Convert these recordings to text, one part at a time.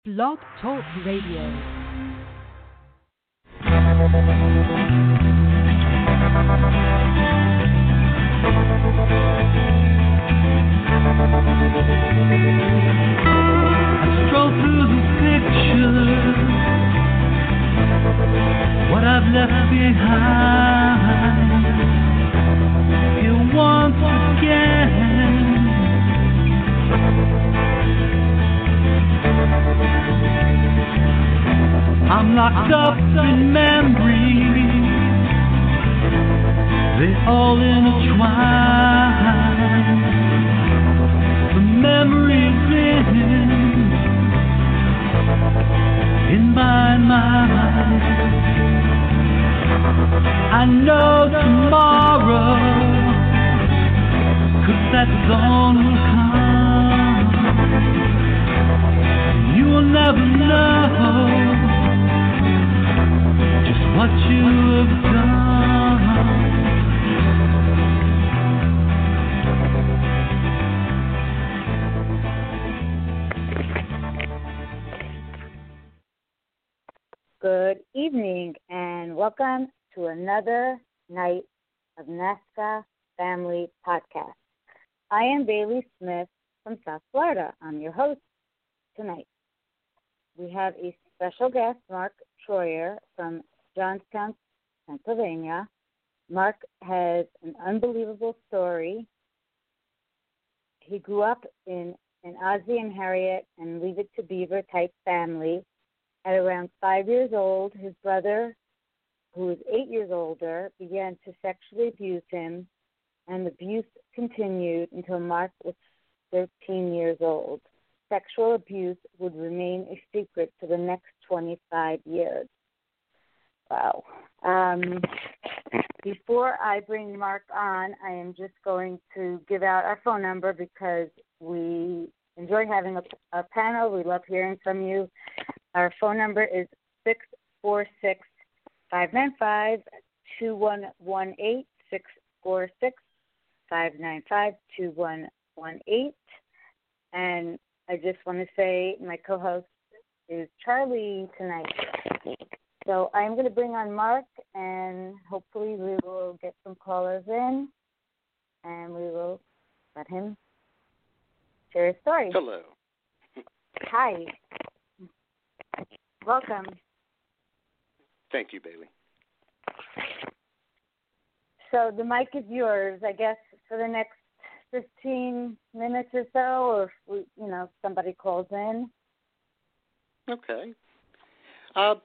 Blog Talk Radio. Stroll through the pictures, what I've left behind. Here once again, I'm locked up in memories, they all intertwine. The memories in my mind. I know tomorrow, 'cause that dawn will come. You will never know just what you have done. Good evening and welcome to another night of NASCA Family Podcast. I am Bailey Smith from South Florida. I'm your host tonight. We have a special guest, Mark Troyer from Johnstown, Pennsylvania. Mark has an unbelievable story. He grew up in an Ozzie and Harriet and Leave It to Beaver type family. At around 5 years old, his brother, who was 8 years older, began to sexually abuse him, and the abuse continued until Mark was 13 years old. Sexual abuse would remain a secret for the next 25 years. Wow. Before I bring Mark on, I am just going to give out our phone number because we enjoy having a panel. We love hearing from you. Our phone number is 646-595-2118, 646-595-2118. And I just want to say my co-host is Charlie tonight. So I'm going to bring on Mark, and hopefully we will get some callers in, and we will let him share his story. Hello. Hi. Welcome. Thank you, Bailey. So the mic is yours, I guess, for the next 15 minutes or so, or if somebody calls in. Okay. Well,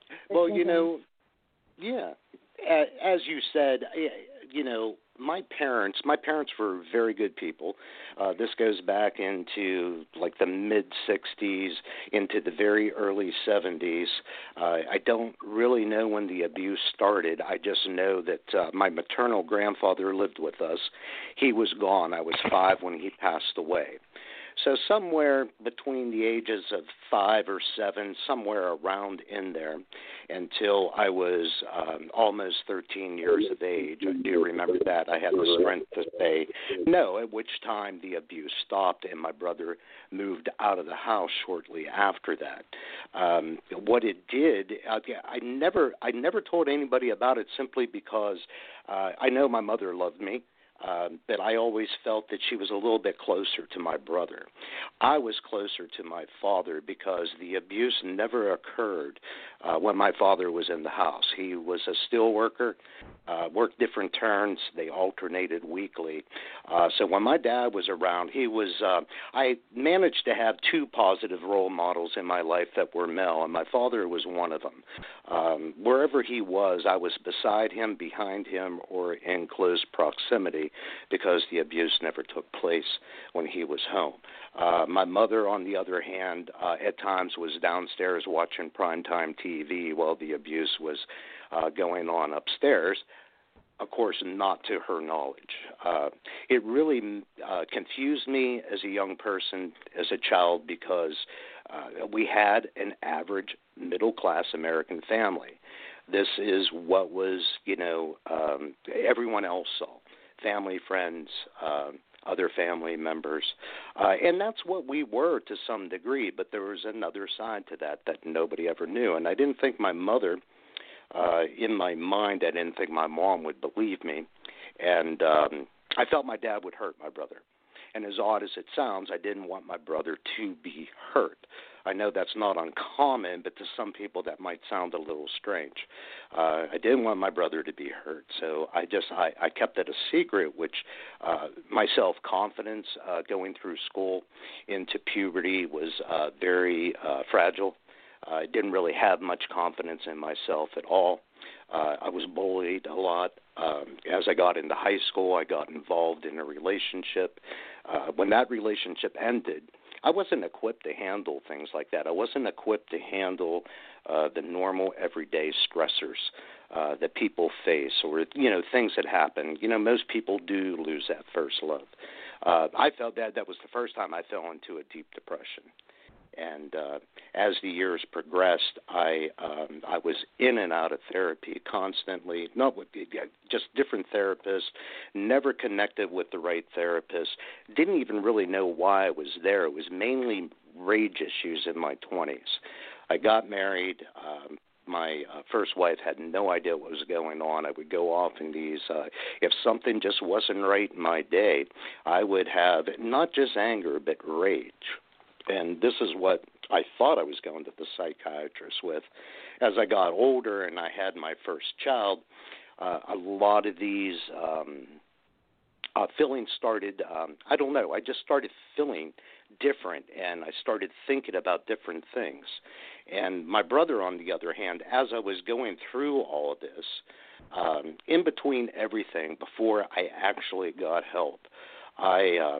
as you said, my parents were very good people. This goes back into like the mid-'60s into the very early '70s. I don't really know when the abuse started. I just know that my maternal grandfather lived with us. He was gone. I was 5 when he passed away. So somewhere between the ages of 5 or 7, somewhere around in there, until I was almost 13 years of age. I do remember that. I had the strength to say no, at which time the abuse stopped and my brother moved out of the house shortly after that. What it did, I never told anybody about it simply because I know my mother loved me. But I always felt that she was a little bit closer to my brother. I was closer to my father because the abuse never occurred when my father was in the house. He was a steel worker, worked different turns. They alternated weekly. So when my dad was around, I managed to have 2 positive role models in my life that were male, and my father was one of them. Wherever he was, I was beside him, behind him, or in close proximity, because the abuse never took place when he was home. My mother, on the other hand, at times was downstairs watching primetime TV while the abuse was going on upstairs, of course, not to her knowledge. It really confused me as a young person, as a child, because we had an average middle-class American family. This is what was, everyone else saw. Family, friends, other family members. And that's what we were to some degree, but there was another side to that nobody ever knew. And I didn't think my mother, in my mind, I didn't think my mom would believe me. And I felt my dad would hurt my brother. And as odd as it sounds, I didn't want my brother to be hurt. I know that's not uncommon, but to some people that might sound a little strange. I didn't want my brother to be hurt, so I kept it a secret, which my self-confidence going through school into puberty was very fragile. I didn't really have much confidence in myself at all. I was bullied a lot. As I got into high school, I got involved in a relationship. When that relationship ended, I wasn't equipped to handle things like that. I wasn't equipped to handle the normal everyday stressors that people face, or things that happen. Most people do lose that first love. I felt that was the first time I fell into a deep depression. And as the years progressed, I was in and out of therapy constantly, not with just different therapists, never connected with the right therapist, didn't even really know why I was there. It was mainly rage issues in my 20s. I got married. My first wife had no idea what was going on. I would go off in these, if something just wasn't right in my day, I would have not just anger, but rage. And this is what I thought I was going to the psychiatrist with. As I got older and I had my first child, a lot of these feelings started, I just started feeling different, and I started thinking about different things. And my brother, on the other hand, as I was going through all of this, in between everything, before I actually got help, I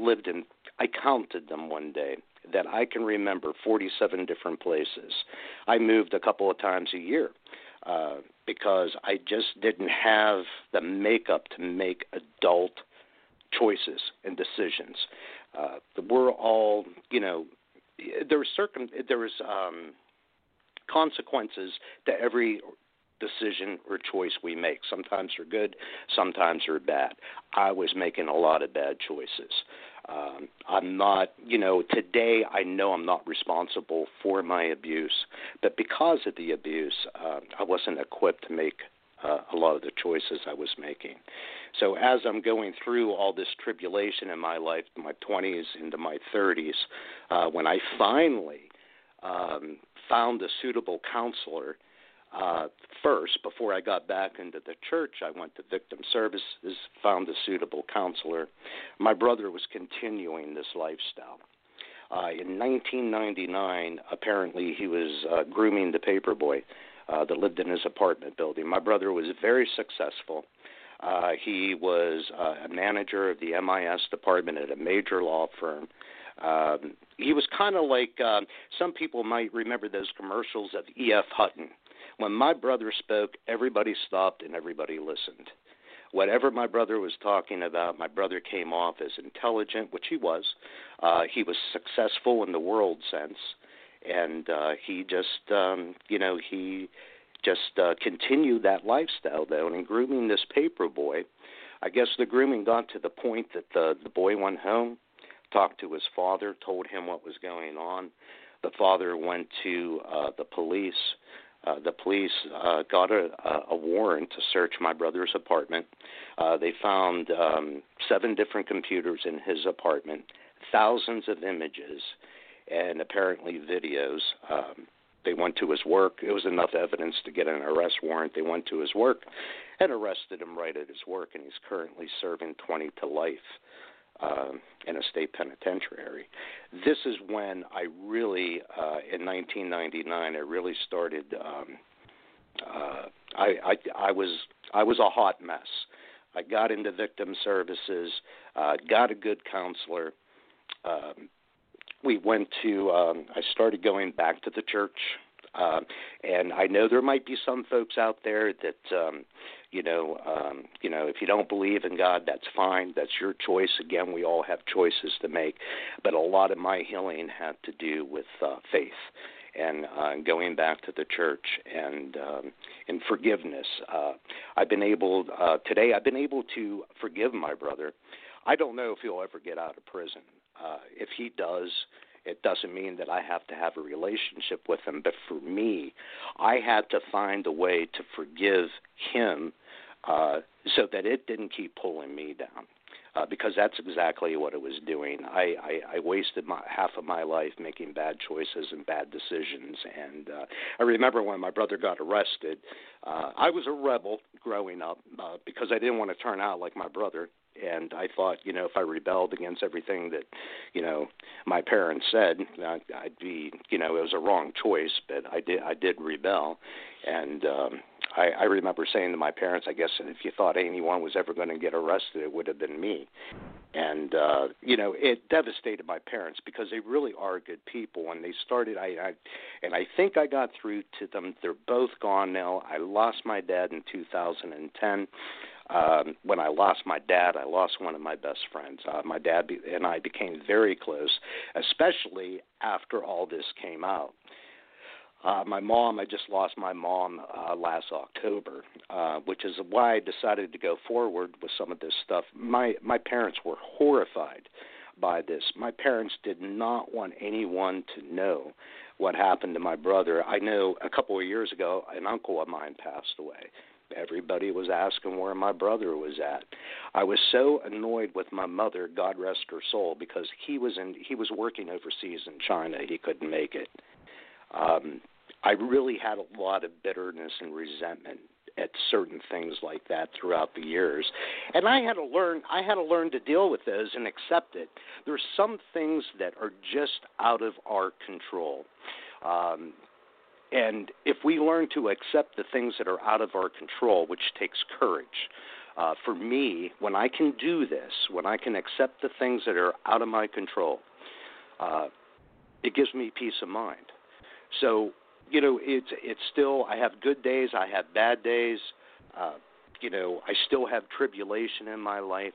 counted them one day, that I can remember 47 different places. I moved a couple of times a year because I just didn't have the makeup to make adult choices and decisions. We're all, there was consequences to every decision or choice we make. Sometimes they're good, sometimes they're bad. I was making a lot of bad choices. I'm not, today I know I'm not responsible for my abuse, but because of the abuse, I wasn't equipped to make a lot of the choices I was making. So as I'm going through all this tribulation in my life, my 20s into my 30s, when I finally found a suitable counselor, first, before I got back into the church, I went to victim services, found a suitable counselor. My brother was continuing this lifestyle. In 1999, apparently he was grooming the paperboy that lived in his apartment building. My brother was very successful. He was a manager of the MIS department at a major law firm. He was kind of like, some people might remember those commercials of E.F. Hutton. When my brother spoke, everybody stopped and everybody listened. Whatever my brother was talking about, my brother came off as intelligent, which he was. He was successful in the world sense, and he just, continued that lifestyle, though. And in grooming this paper boy, I guess the grooming got to the point that the boy went home, talked to his father, told him what was going on. The father went to the police. The police got a warrant to search my brother's apartment. They found 7 different computers in his apartment, thousands of images, and apparently videos. They went to his work. It was enough evidence to get an arrest warrant. They went to his work and arrested him right at his work, and he's currently serving 20 to life in a state penitentiary. This is when I really, in 1999, I really started. I was a hot mess. I got into victim services, got a good counselor. We went to. I started going back to the church. And I know there might be some folks out there that, if you don't believe in God, that's fine. That's your choice. Again, we all have choices to make. But a lot of my healing had to do with faith and going back to the church and forgiveness. I've been able today. I've been able to forgive my brother. I don't know if he'll ever get out of prison. If he does, it doesn't mean that I have to have a relationship with him. But for me, I had to find a way to forgive him so that it didn't keep pulling me down. Because that's exactly what it was doing. I wasted half of my life making bad choices and bad decisions. And I remember when my brother got arrested, I was a rebel growing up because I didn't want to turn out like my brother. And I thought, if I rebelled against everything that, my parents said, I'd be, it was a wrong choice, but I did rebel. And I remember saying to my parents, I guess if you thought anyone was ever going to get arrested, it would have been me. And, it devastated my parents because they really are good people. When they started, I think I got through to them. They're both gone now. I lost my dad in 2010. When I lost my dad, I lost one of my best friends. My dad and I became very close, especially after all this came out. My mom, I just lost my mom last October, which is why I decided to go forward with some of this stuff. My parents were horrified by this. My parents did not want anyone to know what happened to my brother. I know a couple of years ago, an uncle of mine passed away. Everybody was asking where my brother was at. I was so annoyed with my mother, God rest her soul, because he was working overseas in China. He couldn't make it. I really had a lot of bitterness and resentment at certain things like that throughout the years, and I had to learn to deal with those and accept it. There's some things that are just out of our control. And if we learn to accept the things that are out of our control, which takes courage, for me, when I can do this, when I can accept the things that are out of my control, it gives me peace of mind. So, it's still, I have good days, I have bad days, I still have tribulation in my life.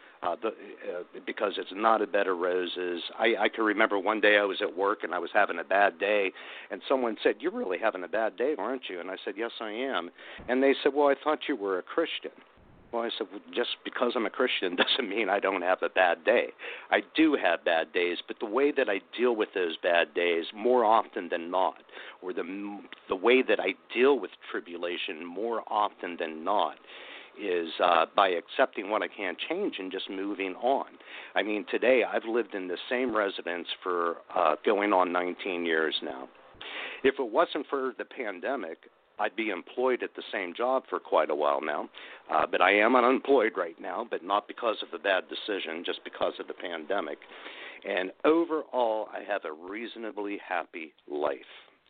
Because it's not a bed of roses. I can remember one day I was at work and I was having a bad day, and someone said, "You're really having a bad day, aren't you?" And I said, "Yes, I am." And they said, "Well, I thought you were a Christian." Well, I said, well, just because I'm a Christian doesn't mean I don't have a bad day. I do have bad days, but the way that I deal with those bad days more often than not, or the way that I deal with tribulation more often than not, is by accepting what I can't change and just moving on. I mean, today I've lived in the same residence for going on 19 years now. If it wasn't for the pandemic, I'd be employed at the same job for quite a while now. But I am unemployed right now, but not because of a bad decision, just because of the pandemic. And overall, I have a reasonably happy life.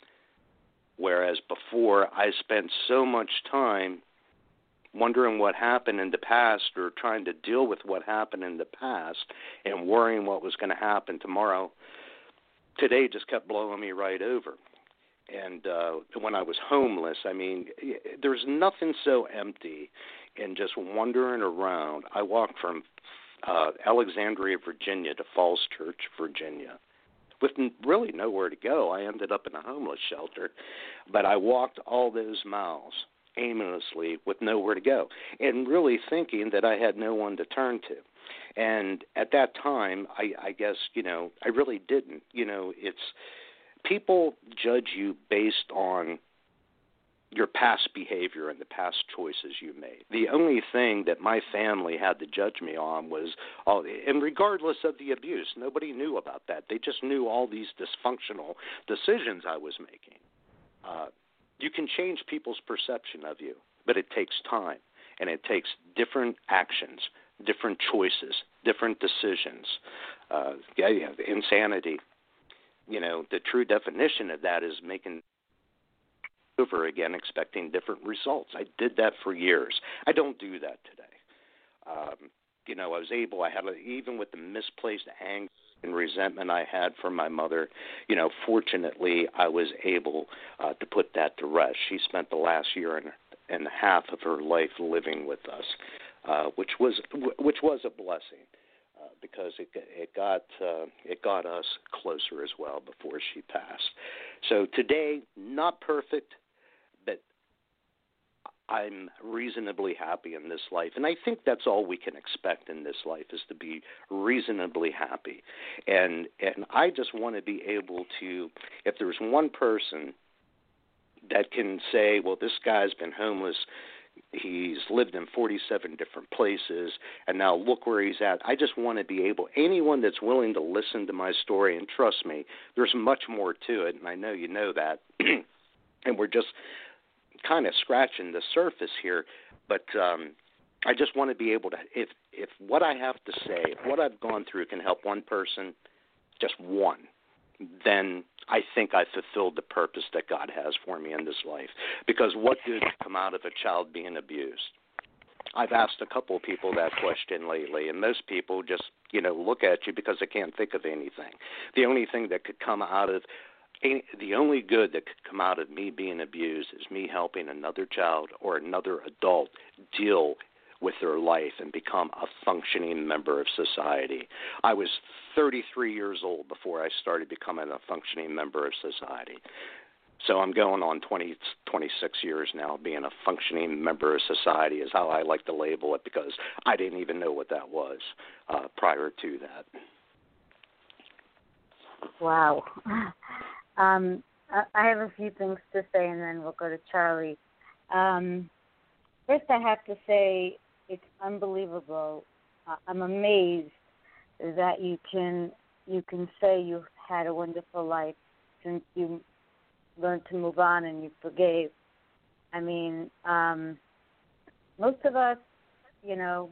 Whereas before, I spent so much time wondering what happened in the past or trying to deal with what happened in the past and worrying what was going to happen tomorrow. Today just kept blowing me right over. And when I was homeless, I mean, there's nothing so empty in just wandering around. I walked from Alexandria, Virginia to Falls Church, Virginia, with really nowhere to go. I ended up in a homeless shelter, but I walked all those miles aimlessly with nowhere to go and really thinking that I had no one to turn to. And at that time, I guess, I really didn't. It's people judge you based on your past behavior and the past choices you made. The only thing that my family had to judge me on was, and regardless of the abuse, nobody knew about that. They just knew all these dysfunctional decisions I was making. You can change people's perception of you, but it takes time, and it takes different actions, different choices, different decisions. Insanity. The true definition of that is making over again, expecting different results. I did that for years. I don't do that today. I had even with the misplaced anger and resentment I had for my mother, fortunately I was able to put that to rest. She spent the last year and a half of her life living with us, which was a blessing. Because it got us closer as well before she passed. So today, not perfect, but I'm reasonably happy in this life. And I think that's all we can expect in this life, is to be reasonably happy. And I just want to be able to, if there's one person that can say, well, this guy's been homeless, he's lived in 47 different places, and now look where he's at. I just want to be able, anyone that's willing to listen to my story, and trust me, there's much more to it, and I know you know that, and we're just kind of scratching the surface here, but I just want to be able to, if what I have to say, if what I've gone through can help one person, just one, then I think I fulfilled the purpose that God has for me in this life. Because what good could come out of a child being abused? I've asked a couple of people that question lately, and most people just, look at you because they can't think of anything. The only thing that could come out of the only good that could come out of me being abused is me helping another child or another adult deal with their life and become a functioning member of society. I was 33 years old before I started becoming a functioning member of society. So I'm going on 26 years now being a functioning member of society is how I like to label it, because I didn't even know what that was prior to that. Wow. I have a few things to say, and then we'll go to Charlie. First, I have to say it's unbelievable. I'm amazed that you can say you've had a wonderful life since you learned to move on and you forgave. I mean, most of us, we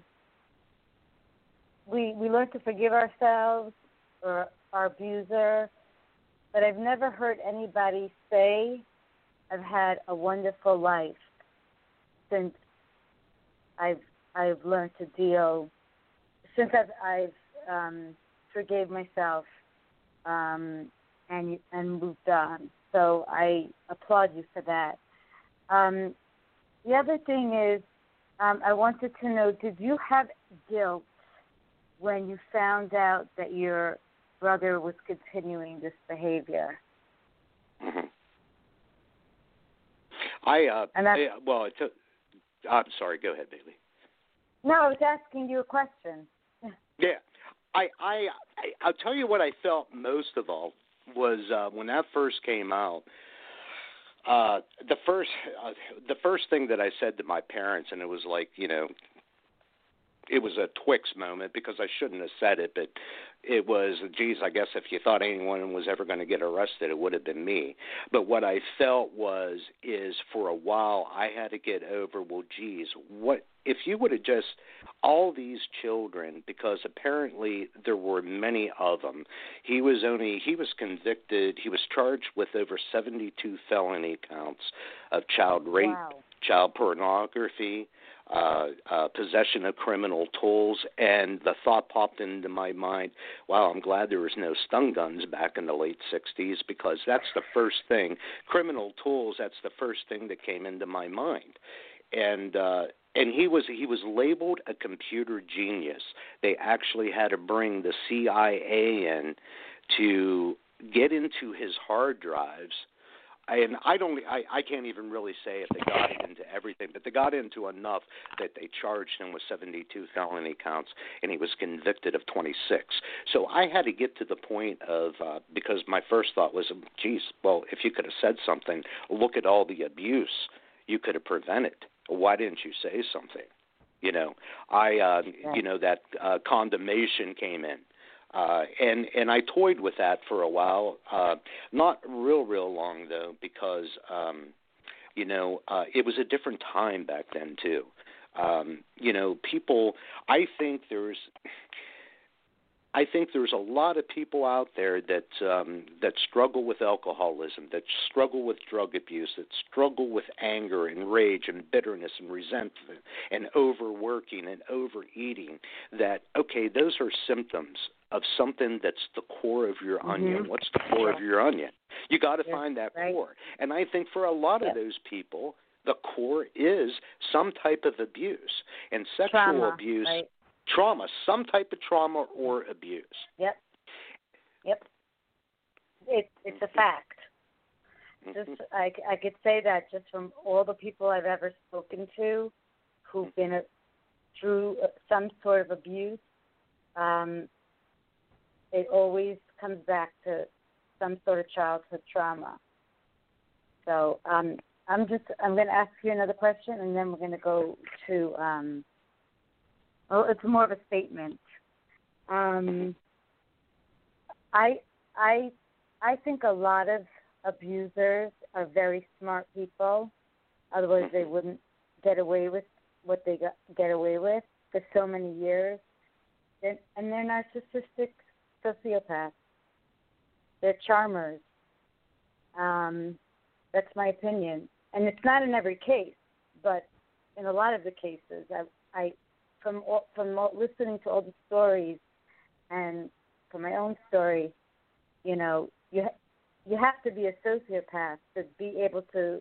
learn to forgive ourselves or our abuser, but I've never heard anybody say, I've had a wonderful life since I've learned to deal, since I've forgave myself and moved on. So I applaud you for that. The other thing is, I wanted to know, did you have guilt when you found out that your brother was continuing this behavior? Mm-hmm. I'm sorry. Go ahead, Bailey. No, I was asking you a question. Yeah, I'll tell you what I felt most of all was when that first came out. The first thing that I said to my parents, and it was like, it was a Twix moment because I shouldn't have said it, but it was, geez, I guess if you thought anyone was ever going to get arrested, it would have been me. But what I felt is for a while I had to get over, well, geez, what if you would have just, all these children, because apparently there were many of them, he was convicted, he was charged with over 72 felony counts of child rape, wow, child pornography, possession of criminal tools, and the thought popped into my mind, wow, I'm glad there was no stun guns back in the late 60s, because that's the first thing, criminal tools, that's the first thing that came into my mind. And he was labeled a computer genius. They actually had to bring the CIA in to get into his hard drives. And I can't even really say if they got into everything, but they got into enough that they charged him with 72 felony counts, and he was convicted of 26. So I had to get to the point of, because my first thought was, geez, well, if you could have said something, look at all the abuse you could have prevented. Why didn't you say something? That condemnation came in. And I toyed with that for a while, not real long though, because it was a different time back then too. People. I think there's a lot of people out there that struggle with alcoholism, that struggle with drug abuse, that struggle with anger and rage and bitterness and resentment and overworking and overeating. That, okay, those are symptoms of something that's the core of your onion. What's the core of your onion? You got to find that core. And I think for a lot of those people, the core is some type of abuse, and sexual abuse. Right. Trauma, some type of trauma or abuse. Yep. It's a fact. just I could say that just from all the people I've ever spoken to who've been through some sort of abuse, it always comes back to some sort of childhood trauma. So I'm going to ask you another question, and then we're going to go to it's more of a statement. I think a lot of abusers are very smart people. Otherwise, they wouldn't get away with what they get away with for so many years. And they're narcissistic sociopaths. They're charmers. That's my opinion. And it's not in every case, but in a lot of the cases, from listening to all the stories and from my own story, you know, you have to be a sociopath to be able to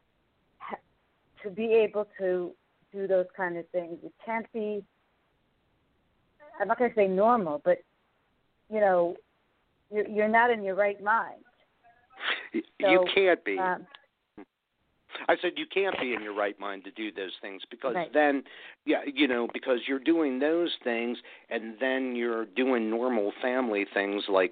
do those kind of things. You can't be, I'm not going to say normal, but, you know, you're not in your right mind. You can't be. I said you can't be in your right mind to do those things because then, because you're doing those things and then you're doing normal family things like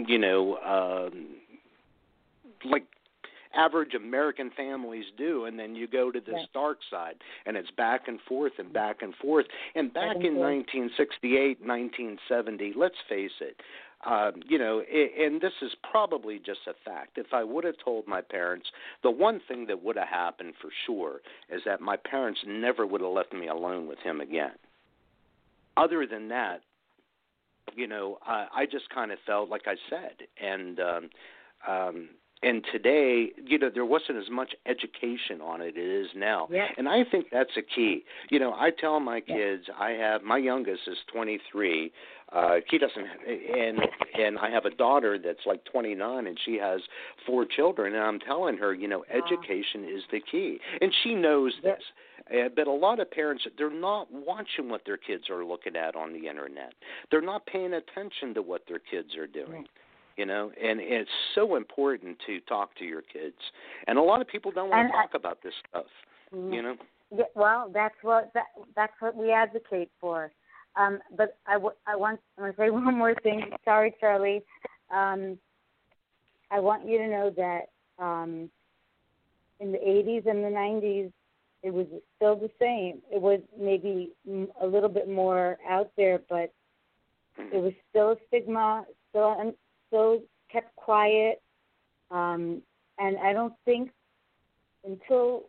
average American families do, and then you go to this dark side, and it's back and forth and back and forth. And back in 1968, 1970, let's face it, and this is probably just a fact. If I would have told my parents, the one thing that would have happened for sure is that my parents never would have left me alone with him again. Other than that, I just kind of felt like I said, and today, there wasn't as much education on it as it is now. Yeah. And I think that's a key. I tell my kids, my youngest is 23. He doesn't, and I have a daughter that's like 29, and she has 4 children. And I'm telling her, education is the key. And she knows this. But a lot of parents, they're not watching what their kids are looking at on the Internet. They're not paying attention to what their kids are doing. And it's so important to talk to your kids. And a lot of people don't want to talk about this stuff, Yeah, well, that's what we advocate for. But I want to say one more thing. Sorry, Charlie. I want you to know that in the 80s and the 90s, it was still the same. It was maybe a little bit more out there, but it was still a stigma, still kept quiet, and I don't think until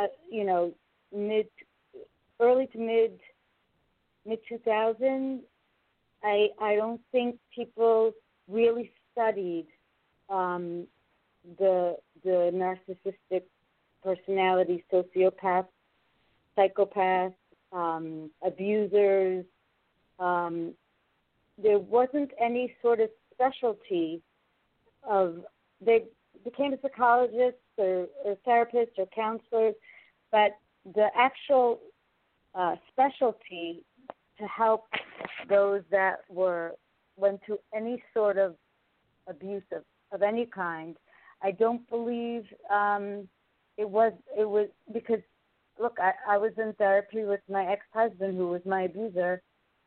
early to mid 2000s, I don't think people really studied the narcissistic personality, sociopaths, psychopaths, abusers. There wasn't any sort of specialty they became a psychologist or therapist or counselors, but the actual specialty to help those that went through any sort of abuse of any kind, I don't believe it was because, look, I was in therapy with my ex-husband who was my abuser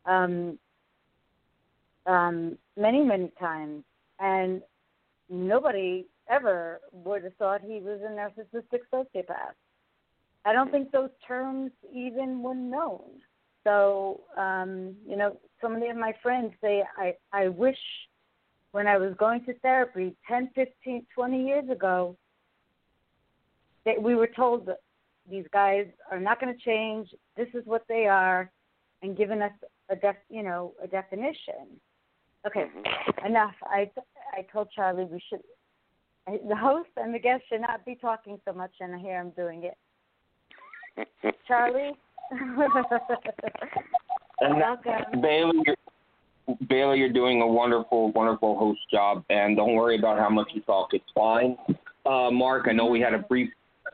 many, many times, and nobody ever would have thought he was a narcissistic sociopath. I don't think those terms even were known. So, so many of my friends say, I wish when I was going to therapy 10, 15, 20 years ago, that we were told that these guys are not going to change, this is what they are, and given us a definition. Okay, enough. I told Charlie we should. The host and the guest should not be talking so much, and here I'm doing it. Charlie. Welcome. Bailey, you're doing a wonderful, wonderful host job, and don't worry about how much you talk. It's fine. Mark, I know we had a brief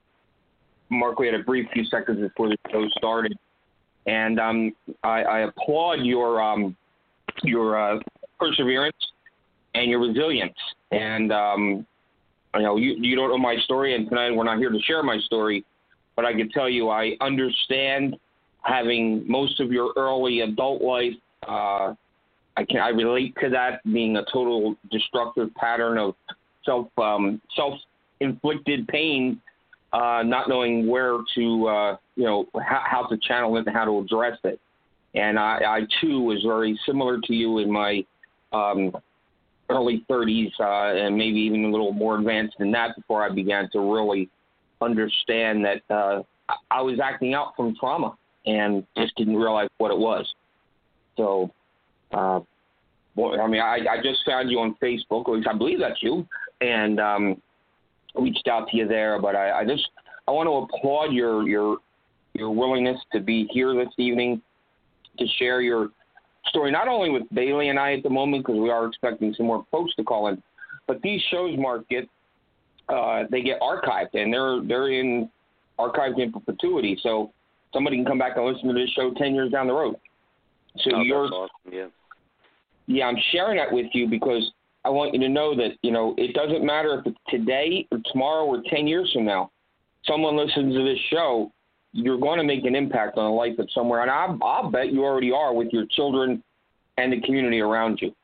few seconds before the show started, and I applaud your perseverance and your resilience. And I know you don't know my story, and tonight we're not here to share my story, but I can tell you I understand having most of your early adult life. I relate to that, being a total destructive pattern of self-inflicted pain, not knowing where to, how to channel it and how to address it. And I too was very similar to you in my early 30s, and maybe even a little more advanced than that before I began to really understand that I was acting out from trauma and just didn't realize what it was. So, I just found you on Facebook, or at least I believe that's you, and reached out to you there. But I want to applaud your willingness to be here this evening to share your story, not only with Bailey and I at the moment, because we are expecting some more folks to call in, but these shows, Mark, get archived, and they're in archived in perpetuity. So somebody can come back and listen to this show 10 years down the road. So that's awesome. Yeah, I'm sharing that with you because I want you to know that, it doesn't matter if it's today or tomorrow or 10 years from now. Someone listens to this show, you're going to make an impact on the life of somewhere. And I'll bet you already are with your children and the community around you.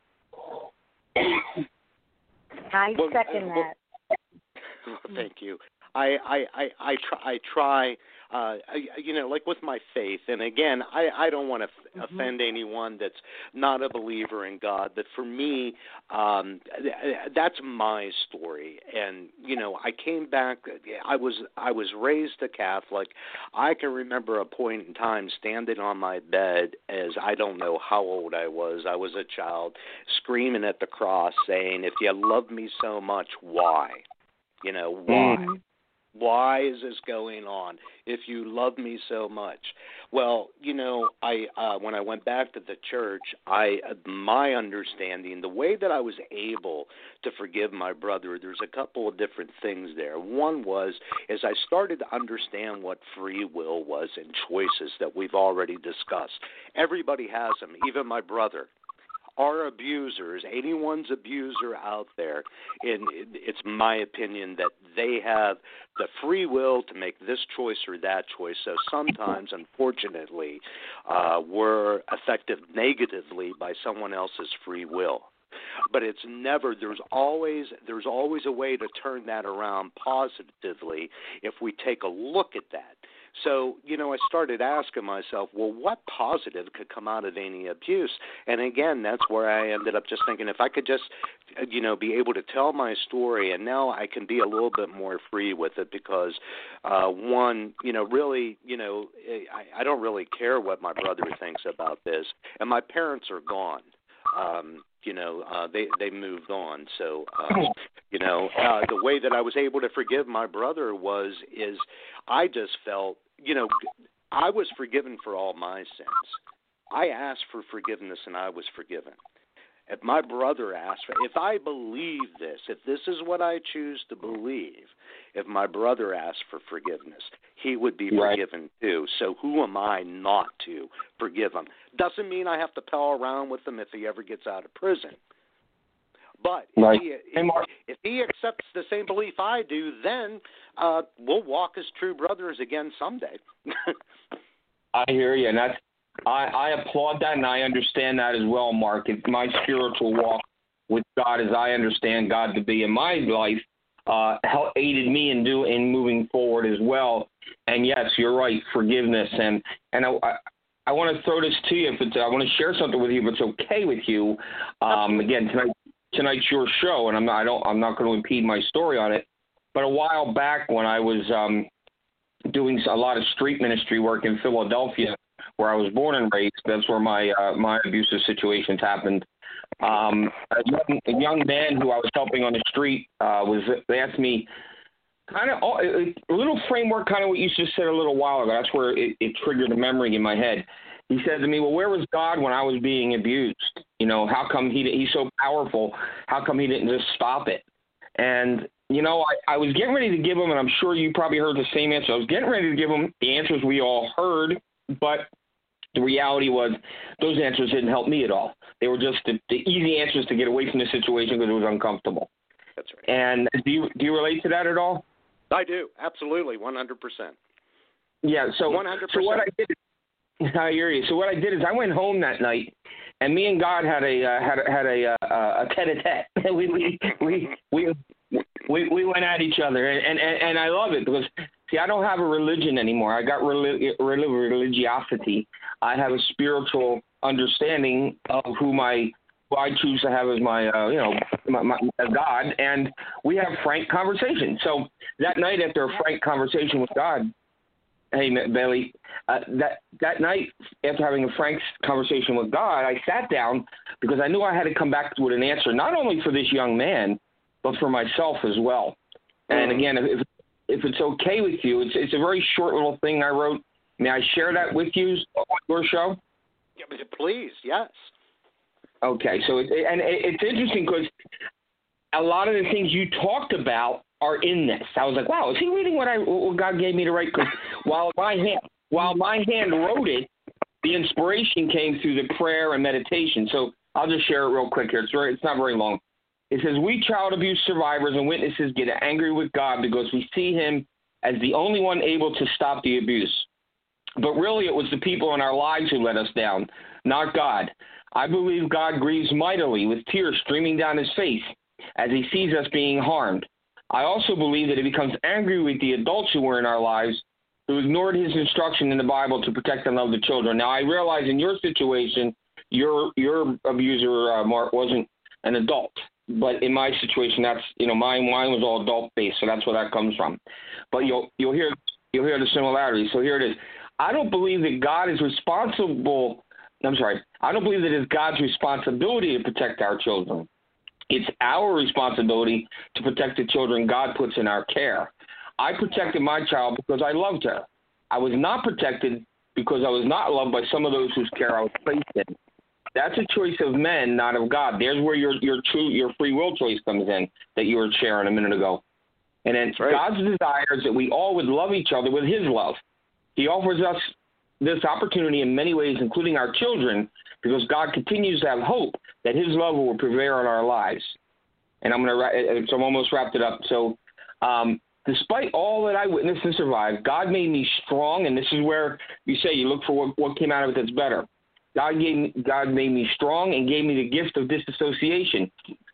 I second that. Well, thank you. I try, like with my faith, and again, I don't want to offend anyone that's not a believer in God, but for me, that's my story. And I came back. I was raised a Catholic. I can remember a point in time standing on my bed, as I don't know how old I was. I was a child, screaming at the cross, saying, "If you love me so much, why? Why?" Why is this going on if you love me so much? Well, I when I went back to the church, my understanding, the way that I was able to forgive my brother, there's a couple of different things there. One was, as I started to understand what free will was and choices that we've already discussed. Everybody has them, even my brother. Our abusers, anyone's abuser out there, and it's my opinion that they have the free will to make this choice or that choice. So sometimes, unfortunately, we're affected negatively by someone else's free will. But it's never. There's always a way to turn that around positively if we take a look at that. So, I started asking myself, well, what positive could come out of any abuse? And again, that's where I ended up just thinking, if I could just, be able to tell my story, and now I can be a little bit more free with it because, really, I don't really care what my brother thinks about this, and my parents are gone. They moved on. So, the way that I was able to forgive my brother is I just felt, I was forgiven for all my sins. I asked for forgiveness and I was forgiven. If my brother asked if I believe this, if this is what I choose to believe, if my brother asked for forgiveness, he would be forgiven too. So who am I not to forgive him? Doesn't mean I have to pal around with him if he ever gets out of prison. But if he accepts the same belief I do, then we'll walk as true brothers again someday. I hear you, and I applaud that, and I understand that as well, Mark. It's my spiritual walk with God, as I understand God to be in my life, aided me in moving forward as well. And yes, you're right, forgiveness. And I want to throw this to you. I want to share something with you if it's okay with you. Again, tonight's your show, and I'm not going to impede my story on it. But a while back, when I was doing a lot of street ministry work in Philadelphia, where I was born and raised, that's where my abusive situations happened. A young man who I was helping on the street they asked me kind of a little framework, kind of what you just said a little while ago. That's where it triggered a memory in my head. He said to me, well, where was God when I was being abused? How come he's so powerful? How come he didn't just stop it? And, I was getting ready to give him, and I'm sure you probably heard the same answer. I was getting ready to give him the answers we all heard, but the reality was those answers didn't help me at all. They were just the easy answers to get away from the situation because it was uncomfortable. That's right. And do you relate to that at all? I do, absolutely, 100%. Yeah. So 100%. So what I did, I hear you. So what I did is I went home that night, and me and God had a tete-a-tete. we went at each other, and I love it because see, I don't have a religion anymore. I got religiosity. I have a spiritual understanding of who I choose to have as my my God, and we have frank conversation. So that night, after a frank conversation with God, hey Bailey, that night after having a frank conversation with God, I sat down because I knew I had to come back with an answer, not only for this young man, but for myself as well. And again, if it's okay with you, it's a very short little thing I wrote. May I share that with you on your show? Yeah, please, yes. Okay, so it's interesting because a lot of the things you talked about are in this. I was like, wow, is he reading what God gave me to write? Because while my hand wrote it, the inspiration came through the prayer and meditation. So I'll just share it real quick here. It's not very long. It says, we child abuse survivors and witnesses get angry with God because we see him as the only one able to stop the abuse. But really, it was the people in our lives who let us down, not God. I believe God grieves mightily with tears streaming down his face as he sees us being harmed. I also believe that he becomes angry with the adults who were in our lives who ignored his instruction in the Bible to protect and love the children. Now, I realize in your situation, your abuser, Mark, wasn't an adult. But in my situation, that's, mine was all adult-based, so that's where that comes from. But you'll hear the similarities. So here it is. I don't believe that I don't believe that it's God's responsibility to protect our children. It's our responsibility to protect the children God puts in our care. I protected my child because I loved her. I was not protected because I was not loved by some of those whose care I was placed in. That's a choice of men, not of God. There's where your free will choice comes in that you were sharing a minute ago. And then right. God's desire is that we all would love each other with his love. He offers us this opportunity in many ways, including our children, because God continues to have hope that his love will prevail in our lives. And I'm almost wrapped it up. So despite all that I witnessed and survived, God made me strong, and this is where you say you look for what came out of it that's better. God made me strong and gave me the gift of disassociation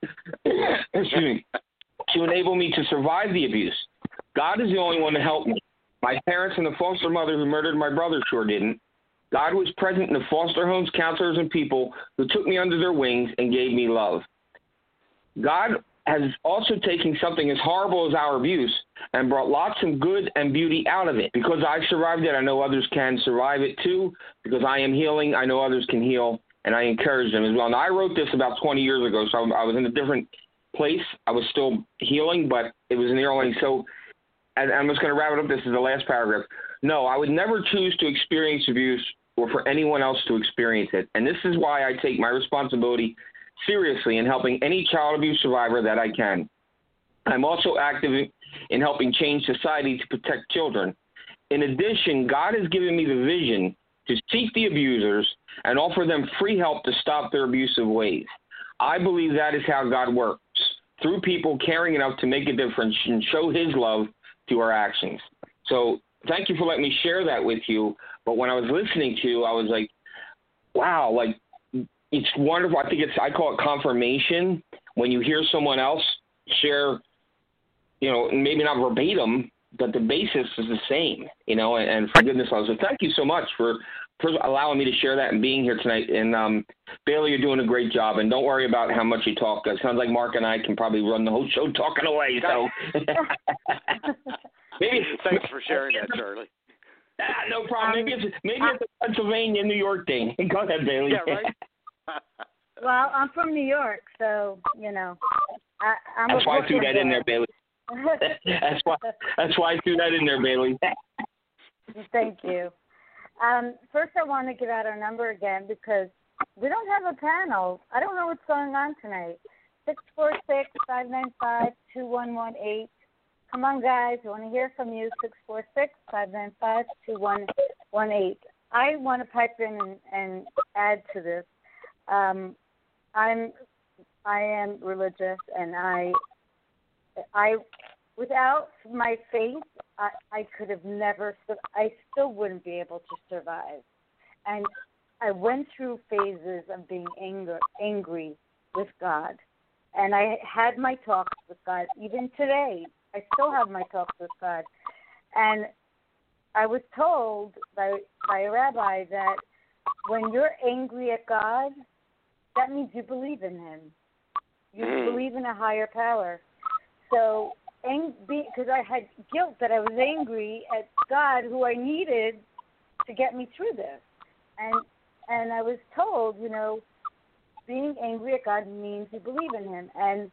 excuse me, to enable me to survive the abuse. God is the only one to help me. My parents and the foster mother who murdered my brother sure didn't. God was present in the foster homes, counselors, and people who took me under their wings and gave me love. God has also taken something as horrible as our abuse and brought lots of good and beauty out of it. Because I survived it, I know others can survive it too. Because I am healing, I know others can heal, and I encourage them as well. Now, I wrote this about 20 years ago, so I was in a different place. I was still healing, but it was in the early. So and I'm just going to wrap it up. This is the last paragraph. No, I would never choose to experience abuse or for anyone else to experience it. And this is why I take my responsibility seriously in helping any child abuse survivor that I can. I'm also active in helping change society to protect children. In addition, God has given me the vision to seek the abusers and offer them free help to stop their abusive ways. I believe that is how God works, through people caring enough to make a difference and show his love to our actions. So thank you for letting me share that with you. But when I was listening to you, I was like, wow, like, it's wonderful. I call it confirmation when you hear someone else share, maybe not verbatim, but the basis is the same, and for goodness sake. So thank you so much for allowing me to share that and being here tonight. And Bailey, you're doing a great job. And don't worry about how much you talk. It sounds like Mark and I can probably run the whole show talking away. So Thanks for sharing that, Charlie. No problem. Maybe it's a Pennsylvania, New York thing. Go ahead, Bailey. Yeah, right. Well, I'm from New York, so I'm. That's why I threw that in there, Bailey. That's why I threw that in there, Bailey. Thank you. First, I want to give out our number again because we don't have a panel. I don't know what's going on tonight. 646-595-2118. Come on, guys. I want to hear from you. 646-595-2118. I want to pipe in and add to this. I am religious, and I without my faith, I could have never. I still wouldn't be able to survive. And I went through phases of being angry with God, and I had my talks with God. Even today, I still have my talks with God. And I was told by a rabbi that when you're angry at God, that means you believe in Him. You believe in a higher power. So, because I had guilt that I was angry at God, who I needed to get me through this. And I was told, being angry at God means you believe in Him. And,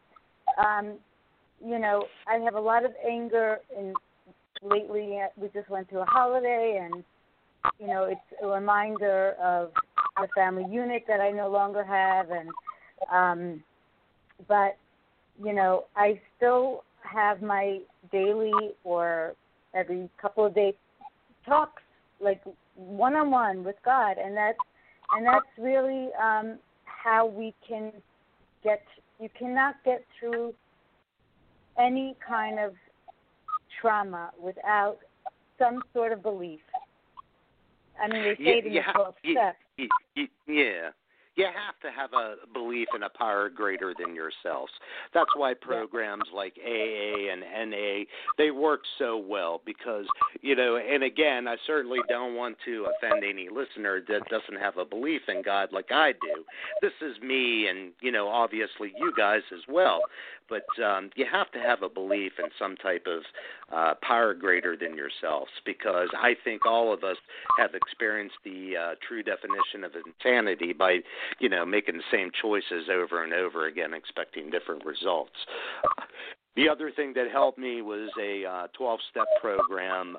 I have a lot of anger. And lately, we just went to a holiday, and, it's a reminder of the family unit that I no longer have. And, but, I still have my daily or every couple of days talks, like one-on-one with God, and that's really how we can get. You cannot get through any kind of trauma without some sort of belief. I mean, they say it in the 12 steps. Yeah. You have to have a belief in a power greater than yourselves. That's why programs like AA and NA, they work so well because, and again, I certainly don't want to offend any listener that doesn't have a belief in God like I do. This is me and, obviously you guys as well. But you have to have a belief in some type of power greater than yourselves because I think all of us have experienced the true definition of insanity by making the same choices over and over again, expecting different results. The other thing that helped me was a 12-step program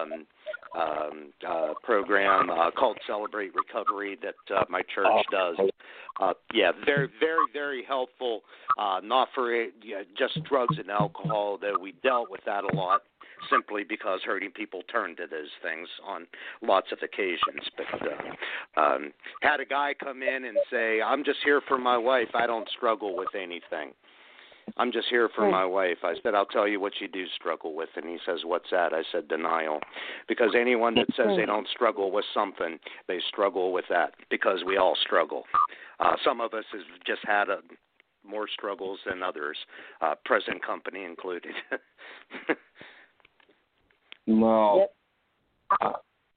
called Celebrate Recovery that my church does. Very, very, very helpful. Not for just drugs and alcohol, though we dealt with that a lot. Simply because hurting people turn to those things on lots of occasions. But had a guy come in and say, I'm just here for my wife. I don't struggle with anything. I'm just here for my wife. I said, I'll tell you what you do struggle with. And he says, what's that? I said, denial. Because anyone that says they don't struggle with something, they struggle with that because we all struggle. Some of us have just had more struggles than others, present company included. No. Yep.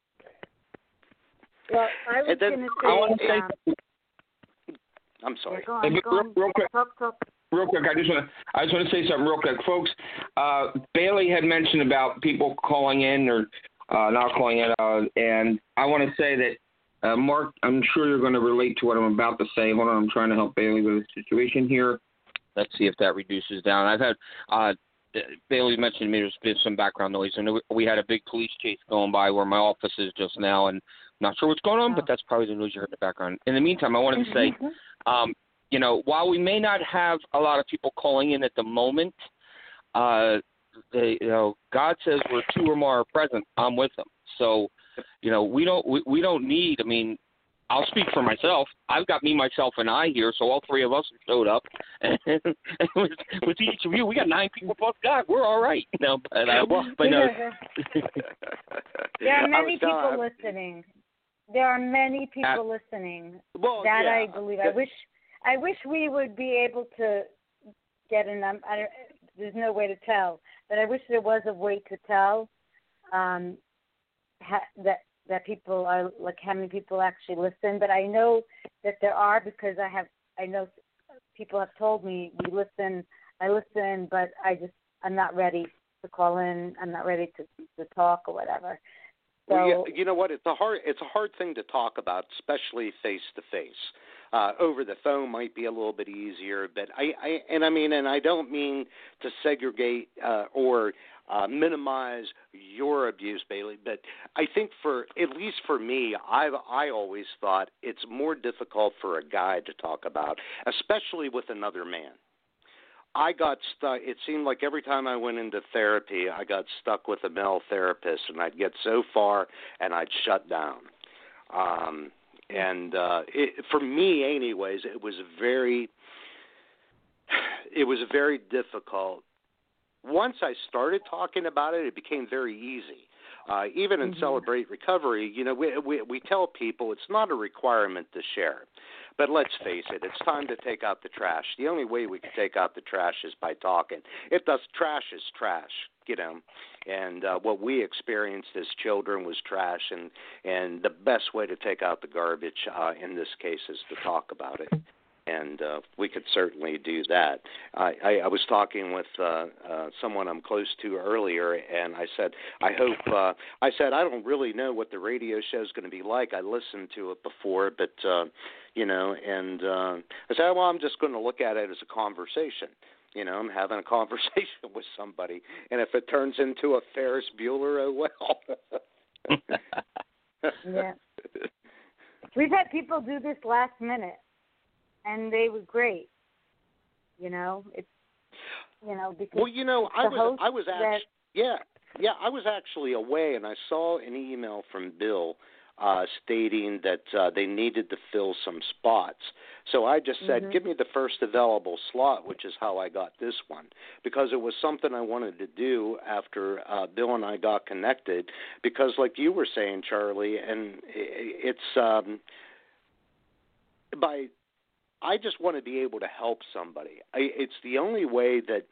Well, I was going to say. I'm sorry. Yeah, go on, real quick. Talk. Real quick, I just want to say something real quick, folks. Bailey had mentioned about people calling in or not calling in, and I want to say that Mark, I'm sure you're going to relate to what I'm about to say. Hold on, I'm trying to help Bailey with the situation here. Let's see if that reduces down. I've had. Bailey mentioned to me there's been some background noise, and we had a big police chase going by where my office is just now, and I'm not sure what's going on, but that's probably the noise you heard in the background. In the meantime, I wanted to say, while we may not have a lot of people calling in at the moment, God says where two or more are present, I'm with them. So, we don't need. I mean, I'll speak for myself. I've got me, myself, and I here, so all three of us showed up. And with each of you, we got 9 people plus God. We're all right. No, but no. There are many people listening. There are many people listening. Well, I believe. I wish we would be able to get a number. There's no way to tell, but I wish there was a way to tell that people are, like, how many people actually listen. But I know that there are because I know people have told me I listen, but I'm not ready to call in. I'm not ready to talk or whatever. So, well, you know what? It's a hard thing to talk about, especially face to face. Over the phone might be a little bit easier, but I don't mean to segregate or minimize your abuse, Bailey, but I think at least for me, I always thought it's more difficult for a guy to talk about, especially with another man. I got stuck. It seemed like every time I went into therapy, I got stuck with a male therapist, and I'd get so far and I'd shut down. For me, anyways, it was very difficult once I started talking about it, it became very easy. Even in Celebrate Recovery, you know, we tell people it's not a requirement to share. But let's face it, it's time to take out the trash. The only way we can take out the trash is by talking. Trash is trash, you know. And what we experienced as children was trash, and the best way to take out the garbage in this case is to talk about it. And we could certainly do that. I was talking with someone I'm close to earlier, and I said, I don't really know what the radio show is going to be like. I listened to it before, but, you know, and I said, well, I'm just going to look at it as a conversation. You know, I'm having a conversation with somebody, and if it turns into a Ferris Bueller, oh well. Yeah. We've had people do this last minute. And they were great, you know. It's, you know, because well, you know, I was actually away, and I saw an email from Bill stating that they needed to fill some spots. So I just said, give me the first available slot, which is how I got this one, because it was something I wanted to do after Bill and I got connected. Because, like you were saying, Charlie, and it's I just want to be able to help somebody. It's the only way that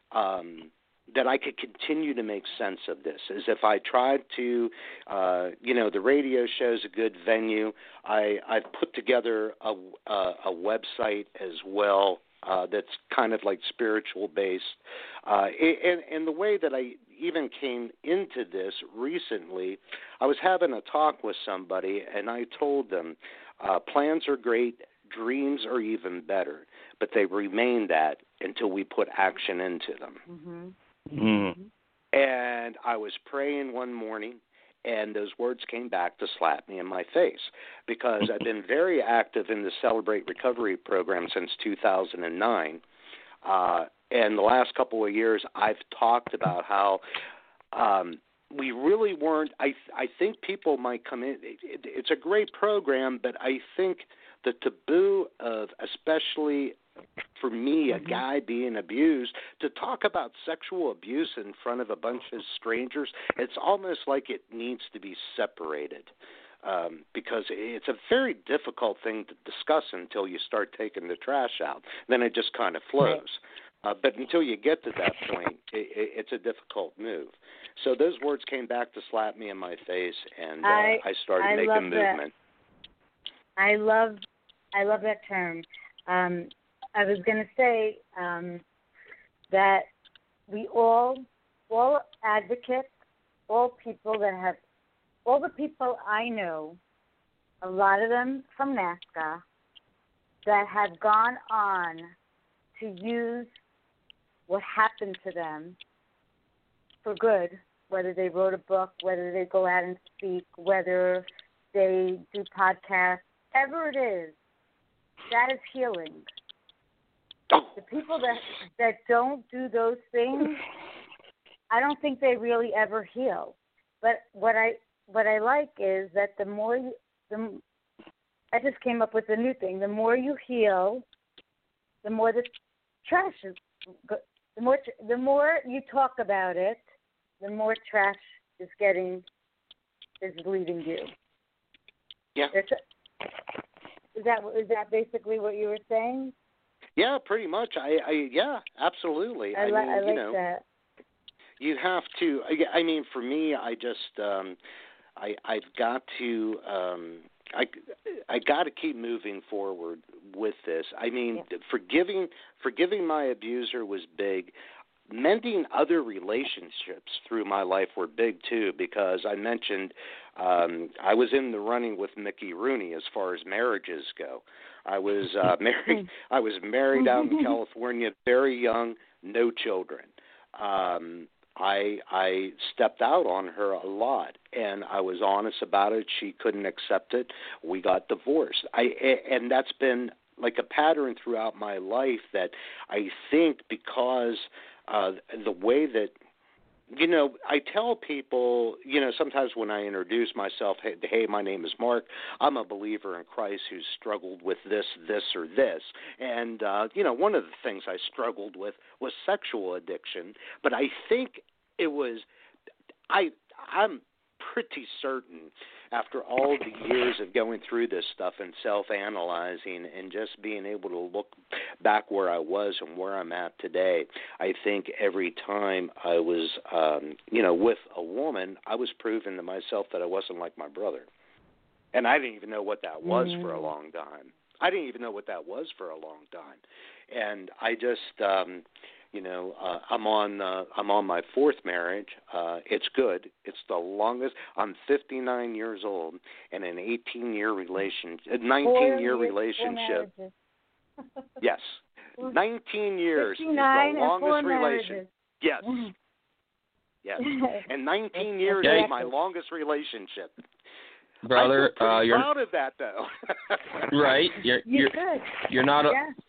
that I could continue to make sense of this is if I tried to, you know, the radio show is a good venue. I've put together a website as well that's kind of like spiritual based. And the way that I even came into this recently, I was having a talk with somebody, and I told them plans are great. Dreams are even better, but they remain that until we put action into them. And I was praying one morning, and those words came back to slap me in my face, because I've been very active in the Celebrate Recovery program since 2009. And the last couple of years, I've talked about how we really weren't. I think people might come in. It's a great program, but I think the taboo of, especially for me, a guy being abused, to talk about sexual abuse in front of a bunch of strangers, it's almost like it needs to be separated, because it's a very difficult thing to discuss until you start taking the trash out. Then it just kind of flows. But until you get to that point, it's a difficult move. So those words came back to slap me in my face, and I started making movement. I love that term. I was going to say that we all advocates, all the people I know, a lot of them from NAASCA, that have gone on to use what happened to them for good, whether they wrote a book, whether they go out and speak, whether they do podcasts, whatever it is, that is healing. The people that don't do those things, I don't think they really ever heal. But what I like is that I just came up with a new thing. The more you heal, the more the trash is. The more you talk about it, the more trash is leaving you. Yeah. Is that basically what you were saying? Yeah, pretty much. Yeah, absolutely. I like that. You have to. I mean, for me, I just I've got to. I got to keep moving forward with this. I mean, forgiving my abuser was big. Mending other relationships through my life were big too, because I mentioned I was in the running with Mickey Rooney as far as marriages go. I was married. I was married out in California, very young, no children. I stepped out on her a lot, and I was honest about it. She couldn't accept it. We got divorced. And that's been like a pattern throughout my life, that I think because the way that, I tell people, sometimes when I introduce myself, hey, my name is Mark. I'm a believer in Christ who's struggled with this, or this. And, one of the things I struggled with was sexual addiction. But I think it was, I'm pretty certain after all the years of going through this stuff and self-analyzing and just being able to look back where I was and where I'm at today, I think every time I was, with a woman, I was proving to myself that I wasn't like my brother. And I didn't even know what that was for a long time. And I just, I'm on my fourth marriage. It's good. It's the longest. I'm 59 years old and an 19-year relationship. Yes, 19 years is the longest relationship. Yes. Yes, and 19 years is my longest relationship. Brother, you're proud of that, though. Right? You're not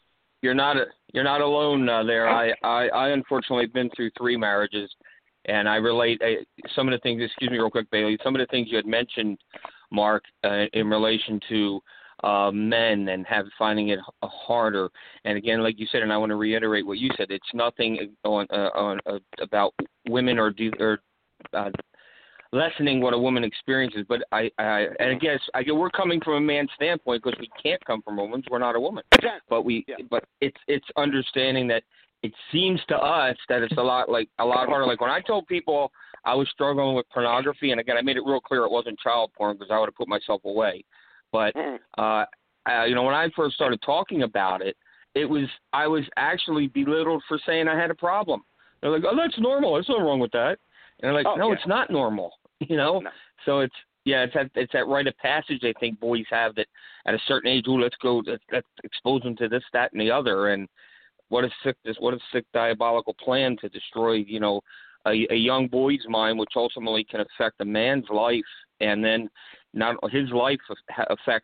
alone there. I unfortunately have been through 3 marriages, and I relate some of the things. Excuse me, real quick, Bailey. Some of the things you had mentioned, Mark, in relation to men and finding it harder. And again, like you said, and I want to reiterate what you said. It's nothing about women or lessening what a woman experiences. But and I guess we're coming from a man's standpoint because we can't come from a woman's. We're not a woman. But but it's understanding that it seems to us that it's a lot harder. Like when I told people I was struggling with pornography, and again I made it real clear it wasn't child porn because I would have put myself away. But when I first started talking about it, I was actually belittled for saying I had a problem. They're like, "Oh, that's normal. There's nothing wrong with that." And I'm like, "No, it's not normal." No. So it's that rite of passage I think boys have that at a certain age, let's expose them to this, that, and the other. And what a sick diabolical plan to destroy, a young boy's mind, which ultimately can affect a man's life, and then not his life affects,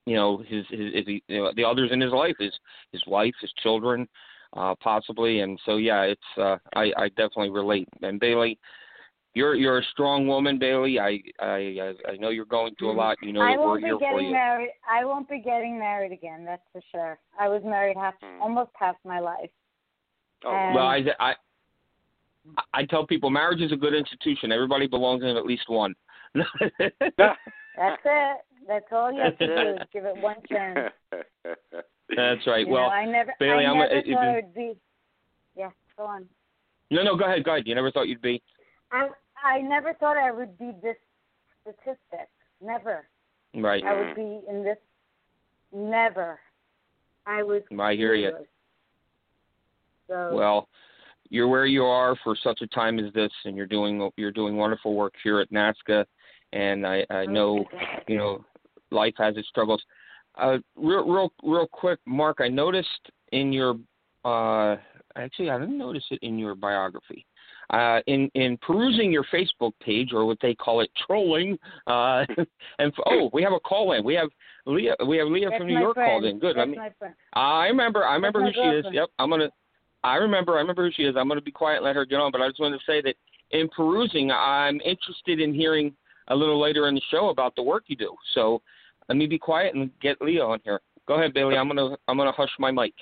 the others in his life, his wife, his children, possibly. And so, it's I definitely relate. And Bailey, you're a strong woman, Bailey. I know you're going through a lot. That we're here for you. I won't be getting married again. That's for sure. I was married almost half my life. Well, I tell people marriage is a good institution. Everybody belongs in at least one. That's it. That's all you have to do is give it one chance. That's right. Bailey, I never thought it would be. Yeah, go on. No, go ahead. You never thought you'd be. I never thought I would be this statistic. Never. Right. I would be in this. Never. I was. I hear you. So. Well, you're where you are for such a time as this, and you're doing wonderful work here at NAASCA, and I know life has its struggles. Real quick, Mark, I noticed in your actually I didn't notice it in your biography. In perusing your Facebook page, or what they call it, trolling, we have a call in. We have Leah from New York called in. Good. I remember who she is. Yep. I remember who she is. I'm gonna be quiet and let her get on. But I just wanted to say that in perusing, I'm interested in hearing a little later in the show about the work you do. So let me be quiet and get Leah on here. Go ahead, Bailey. I'm gonna hush my mic.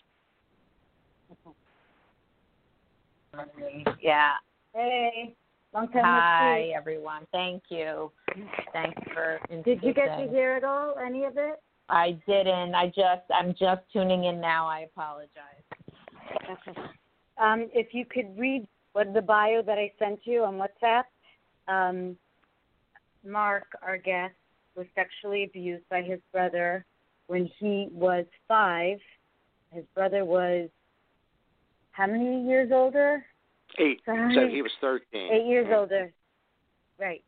Yeah. Hey. Long time Hi, everyone. Thank you. Thanks for introducing. Did you get to hear it all? Any of it? I didn't. I'm just tuning in now. I apologize. Okay. If you could read the bio that I sent you on WhatsApp. Mark, our guest, was sexually abused by his brother when he was 5. His brother was how many years older? 8. So he was 13. 8 years older. Right.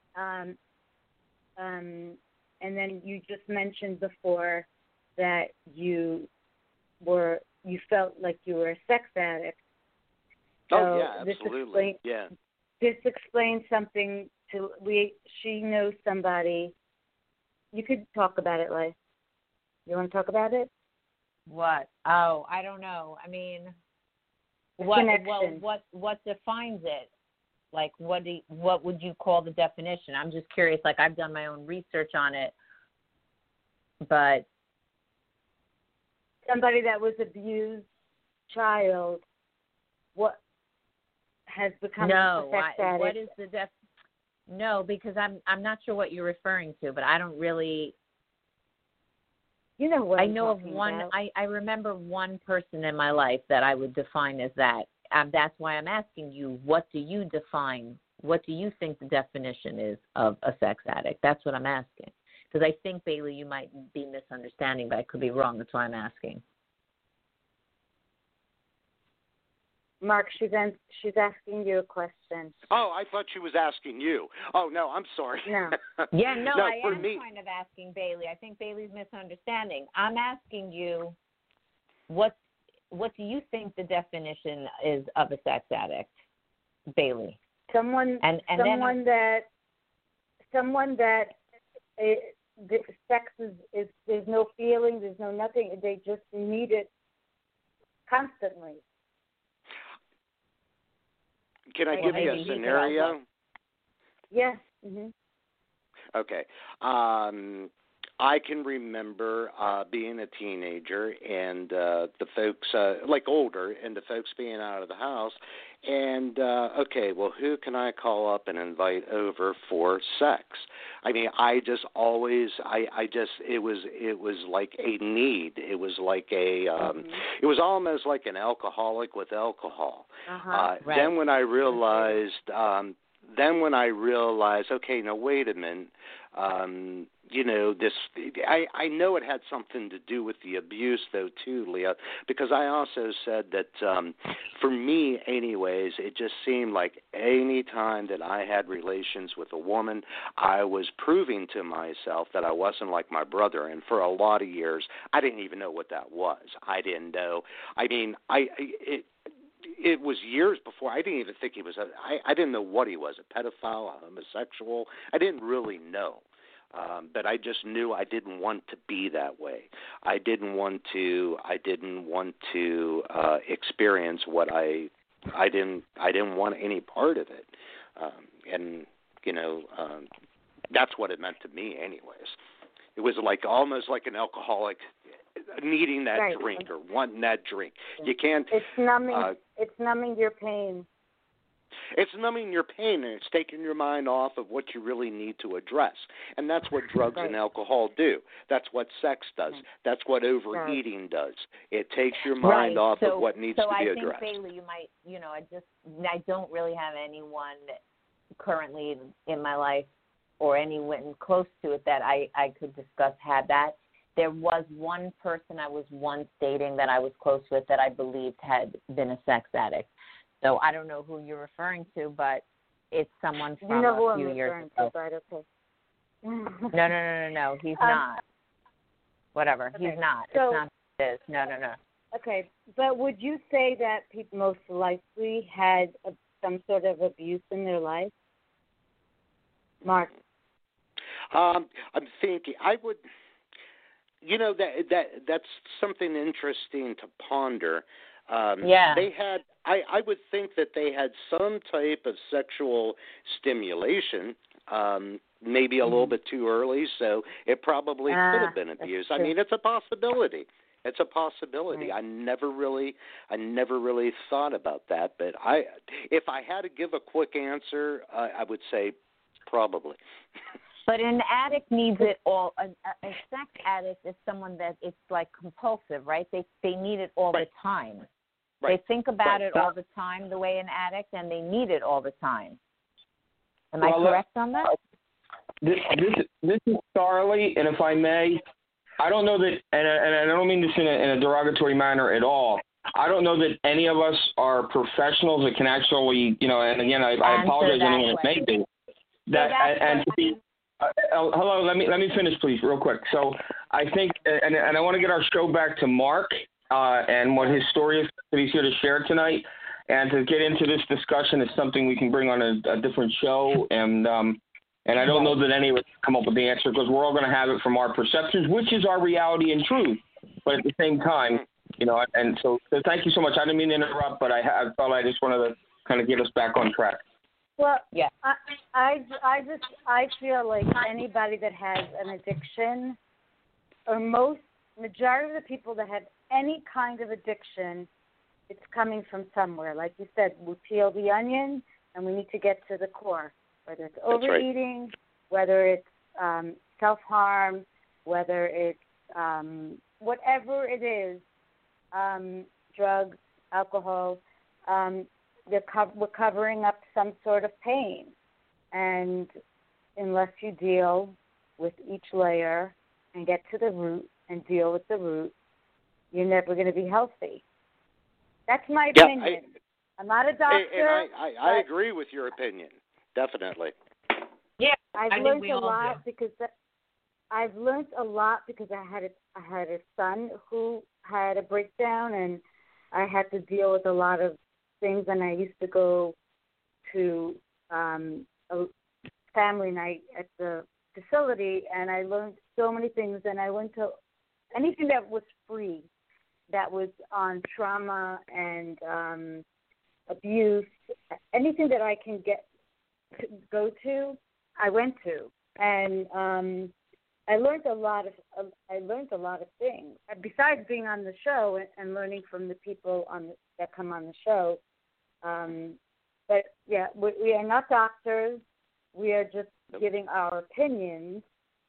And then you just mentioned before that you felt like you were a sex addict. So absolutely. This explains something she knows somebody. You could talk about it, Liz. You want to talk about it? What? Oh, I don't know. I mean, what defines it? Like, what would you call the definition? I'm just curious. Like, I've done my own research on it, but somebody that was abused child, what has become a sex addict? What is the No, because I'm not sure what you're referring to, but I don't really. You know what I know of talking one. about. I remember one person in my life that I would define as that. That's why I'm asking you, what do you define? What do you think the definition is of a sex addict? That's what I'm asking. Because I think, Bailey, you might be misunderstanding, but I could be wrong. That's why I'm asking. Mark, she's asking you a question. Oh, I thought she was asking you. Oh, no, I'm sorry. No. Yeah, no, I am me. kind of asking Bailey. I think Bailey's misunderstanding. I'm asking you, what do you think the definition is of a sex addict, Bailey? Someone that the sex is there's no feeling, there's no nothing. They just need it constantly. Can I give you a scenario? Yes. Mm-hmm. Okay. I can remember being a teenager and the folks, like older, and the folks being out of the house. And, okay, well, who can I call up and invite over for sex? I mean, I just always, it was like a need. It was like a, it was almost like an alcoholic with alcohol. Right. Then when I realized, okay, now wait a minute, you know, this, I know it had something to do with the abuse, though, too, Leah, because I also said that for me, anyways, it just seemed like any time that I had relations with a woman, I was proving to myself that I wasn't like my brother. And for a lot of years, I didn't even know what that was. I didn't know. I mean, it was years before. I didn't even think he was I didn't know what he was, a pedophile, a homosexual. I didn't really know. But I just knew I didn't want to be that way. I didn't want to experience what I didn't want any part of it. And you know, that's what it meant to me anyways. It was like almost like an alcoholic needing that drink or wanting that drink. You can't. It's numbing. It's numbing your pain. It's numbing your pain, and it's taking your mind off of what you really need to address. And that's what drugs and alcohol do. That's what sex does. That's what overeating does. It takes your mind off of what needs to be addressed. So I think, Bailey, you might, I don't really have anyone currently in my life or anyone close to it that I could discuss had that. There was one person I was once dating that I was close with that I believed had been a sex addict. So I don't know who you're referring to, but it's someone from a few years ago. No. He's not. Whatever. Okay. He's not. So, it's not who it is. No. Okay. But would you say that people most likely had some sort of abuse in their life? Mark? I'm thinking I would, that's something interesting to ponder. They had, I would think that they had some type of sexual stimulation, maybe a little bit too early, so it probably could have been abuse. I mean, it's a possibility. It's a possibility. Right. I never really thought about that, but if I had to give a quick answer, I would say probably. But an addict needs it all. A sex addict is someone that it's like compulsive, right? They need it all the time. Right. They think about it all the time, the way an addict, and they need it all the time. Am I correct on that? This is Charlie, and if I may, I don't know that, and I don't mean this in a derogatory manner at all. I don't know that any of us are professionals that can actually, and again, I apologize to anyone it may be. Hello, let me finish, please, real quick. So I think, and I want to get our show back to Mark and what his story is that he's here to share tonight, and to get into this discussion is something we can bring on a different show, and I don't know that any of us can come up with the answer because we're all going to have it from our perceptions, which is our reality and truth, but at the same time, and so thank you so much. I didn't mean to interrupt, but I felt I just wanted to kind of get us back on track. Well, Yeah. I feel like anybody that has an addiction, or majority of the people that have any kind of addiction, it's coming from somewhere. Like you said, we peel the onion and we need to get to the core, whether it's overeating, whether it's self-harm, whether it's whatever it is, drugs, alcohol, we're covering up some sort of pain. And unless you deal with each layer and get to the root and deal with the root, you're never going to be healthy. That's my opinion. I'm not a doctor. And I agree with your opinion, definitely. Yeah, I've learned a lot because I had a son who had a breakdown, and I had to deal with a lot of things. And I used to go to a family night at the facility, and I learned so many things. And I went to anything that was free, that was on trauma and abuse, anything that I can go to, I went to, and I learned a lot of things. Besides being on the show and learning from the people that come on the show, but yeah, we are not doctors. We are just giving our opinions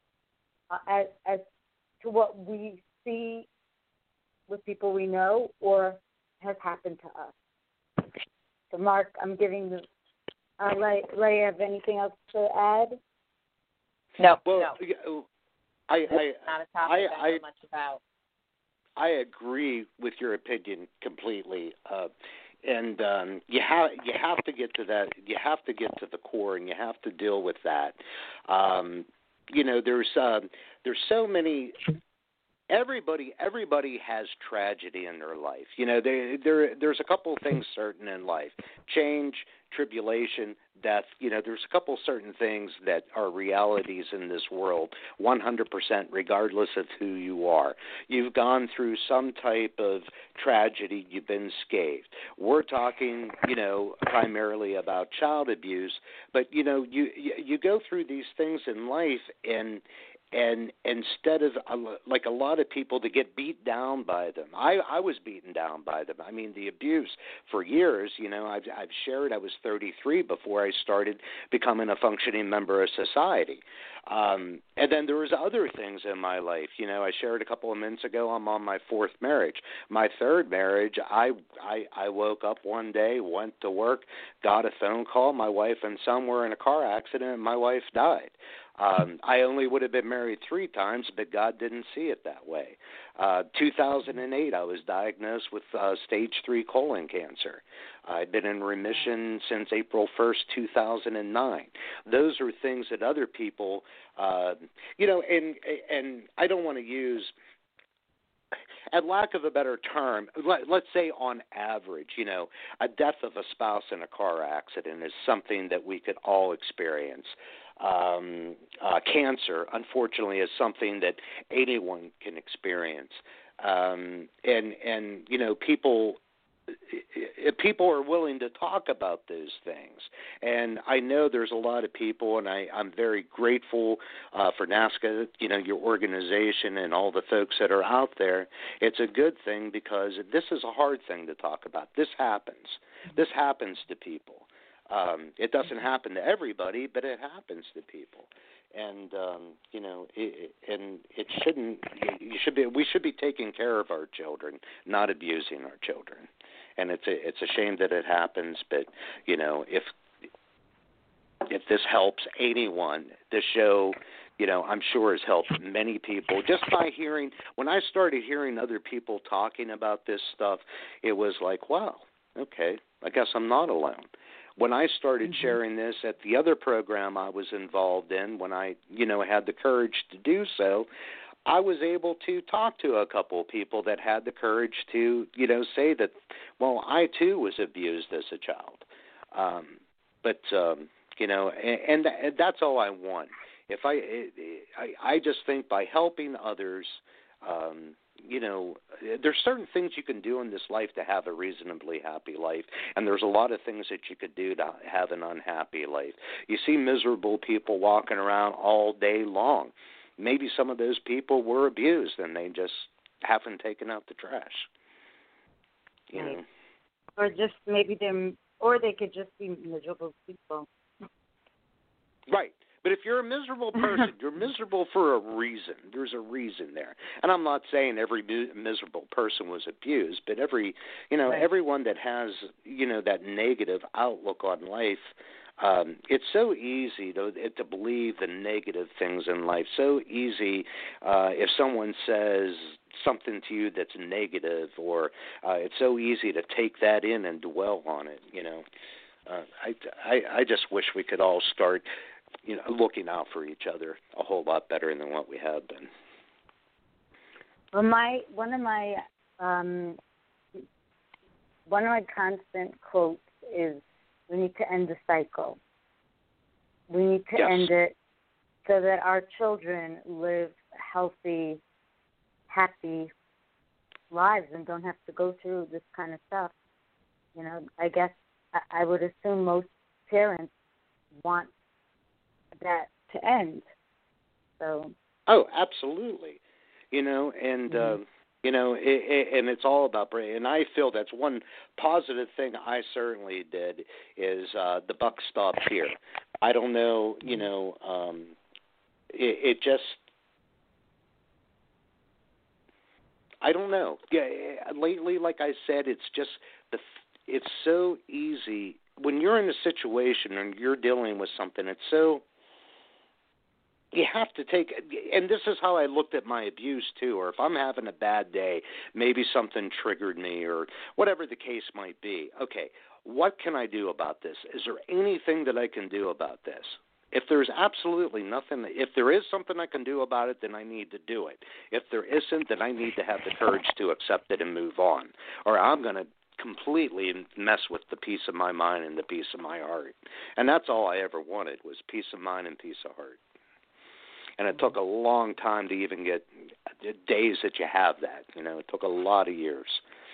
as to what we see with people we know or has happened to us. So, Mark, I'm giving the Leah, have anything else to add? No. Well, no. It's not a topic I know much about. I agree with your opinion completely, and you have to get to that. You have to get to the core, and you have to deal with that. There's so many. Everybody has tragedy in their life. There's a couple of things certain in life: change, tribulation, death. There's a couple of certain things that are realities in this world, 100%, regardless of who you are. You've gone through some type of tragedy. You've been scathed. We're talking, primarily about child abuse, but you go through these things in life, and instead of like a lot of people to get beat down by them, I was beaten down by them. I mean, the abuse for years. I've shared. I was 33 before I started becoming a functioning member of society, and then there was other things in my life. I shared a couple of minutes ago. I'm on my fourth marriage. My third marriage, I woke up one day, went to work, got a phone call. My wife and son were in a car accident, and my wife died. I only would have been married 3 times, but God didn't see it that way. 2008, I was diagnosed with stage 3 colon cancer. I've been in remission since April 1st, 2009. Those are things that other people, and I don't want to use, at lack of a better term, let's say on average, a death of a spouse in a car accident is something that we could all experience. Cancer, unfortunately, is something that anyone can experience. And people are willing to talk about those things. And I know there's a lot of people, and I'm very grateful for NAASCA, your organization and all the folks that are out there. It's a good thing because this is a hard thing to talk about. This happens. This happens to people. It doesn't happen to everybody, but it happens to people. And it shouldn't. We should be taking care of our children, not abusing our children. And it's a shame that it happens, but if this helps anyone, this show, I'm sure has helped many people. Just by hearing, when I started hearing other people talking about this stuff, it was like, wow, okay, I guess I'm not alone. When I started sharing this at the other program I was involved in, when I, had the courage to do so, I was able to talk to a couple of people that had the courage to, say that, well, I too was abused as a child. And that's all I want. If I just think by helping others, there's certain things you can do in this life to have a reasonably happy life, and there's a lot of things that you could do to have an unhappy life. You see miserable people walking around all day long. Maybe some of those people were abused, and they just haven't taken out the trash. You know. Or just they could just be miserable people. Right. But if you're a miserable person, you're miserable for a reason. There's a reason there. And I'm not saying every miserable person was abused, but everyone that has, that negative outlook on life, it's so easy to believe the negative things in life. So easy if someone says something to you that's negative, or it's so easy to take that in and dwell on it. I just wish we could all start looking out for each other a whole lot better than what we have been. Well, one of my constant quotes is, "We need to end the cycle. We need to end it so that our children live healthy, happy lives and don't have to go through this kind of stuff." I guess I would assume most parents want that to end. So. Oh, absolutely. And it's all about brain. And I feel that's one positive thing I certainly did is the buck stopped here. I don't know, it just. I don't know. Yeah, lately, like I said, it's just it's so easy when you're in a situation and you're dealing with something. It's so you have to take. And this is how I looked at my abuse too. Or if I'm having a bad day, maybe something triggered me, or whatever the case might be. Okay, what can I do about this? Is there anything that I can do about this? If there's absolutely nothing, if there is something I can do about it, then I need to do it. If there isn't, then I need to have the courage to accept it and move on. Or I'm going to completely mess with the peace of my mind and the peace of my heart. And that's all I ever wanted was peace of mind and peace of heart. And it took a long time to even get days that you have that. It took a lot of years.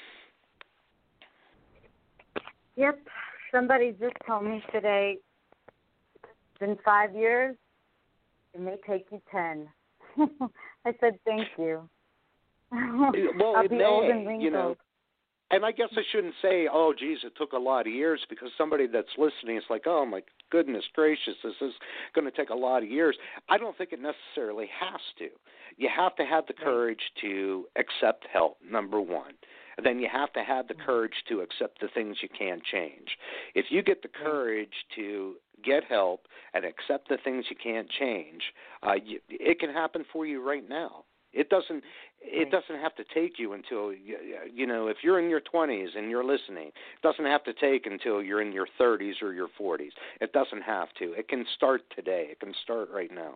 Yep. Somebody just told me today, in 5 years, it may take you 10. I said, thank you. Well, I'll be old and wrinkled. And I guess I shouldn't say, oh, geez, it took a lot of years, because somebody that's listening is like, oh, my goodness gracious, this is going to take a lot of years. I don't think it necessarily has to. You have to have the courage to accept help, number one. And then you have to have the courage to accept the things you can't change. If you get the courage to get help and accept the things you can't change, it can happen for you right now. It doesn't have to take you until, if you're in your 20s and you're listening, it doesn't have to take until you're in your 30s or your 40s. It doesn't have to. It can start today. It can start right now.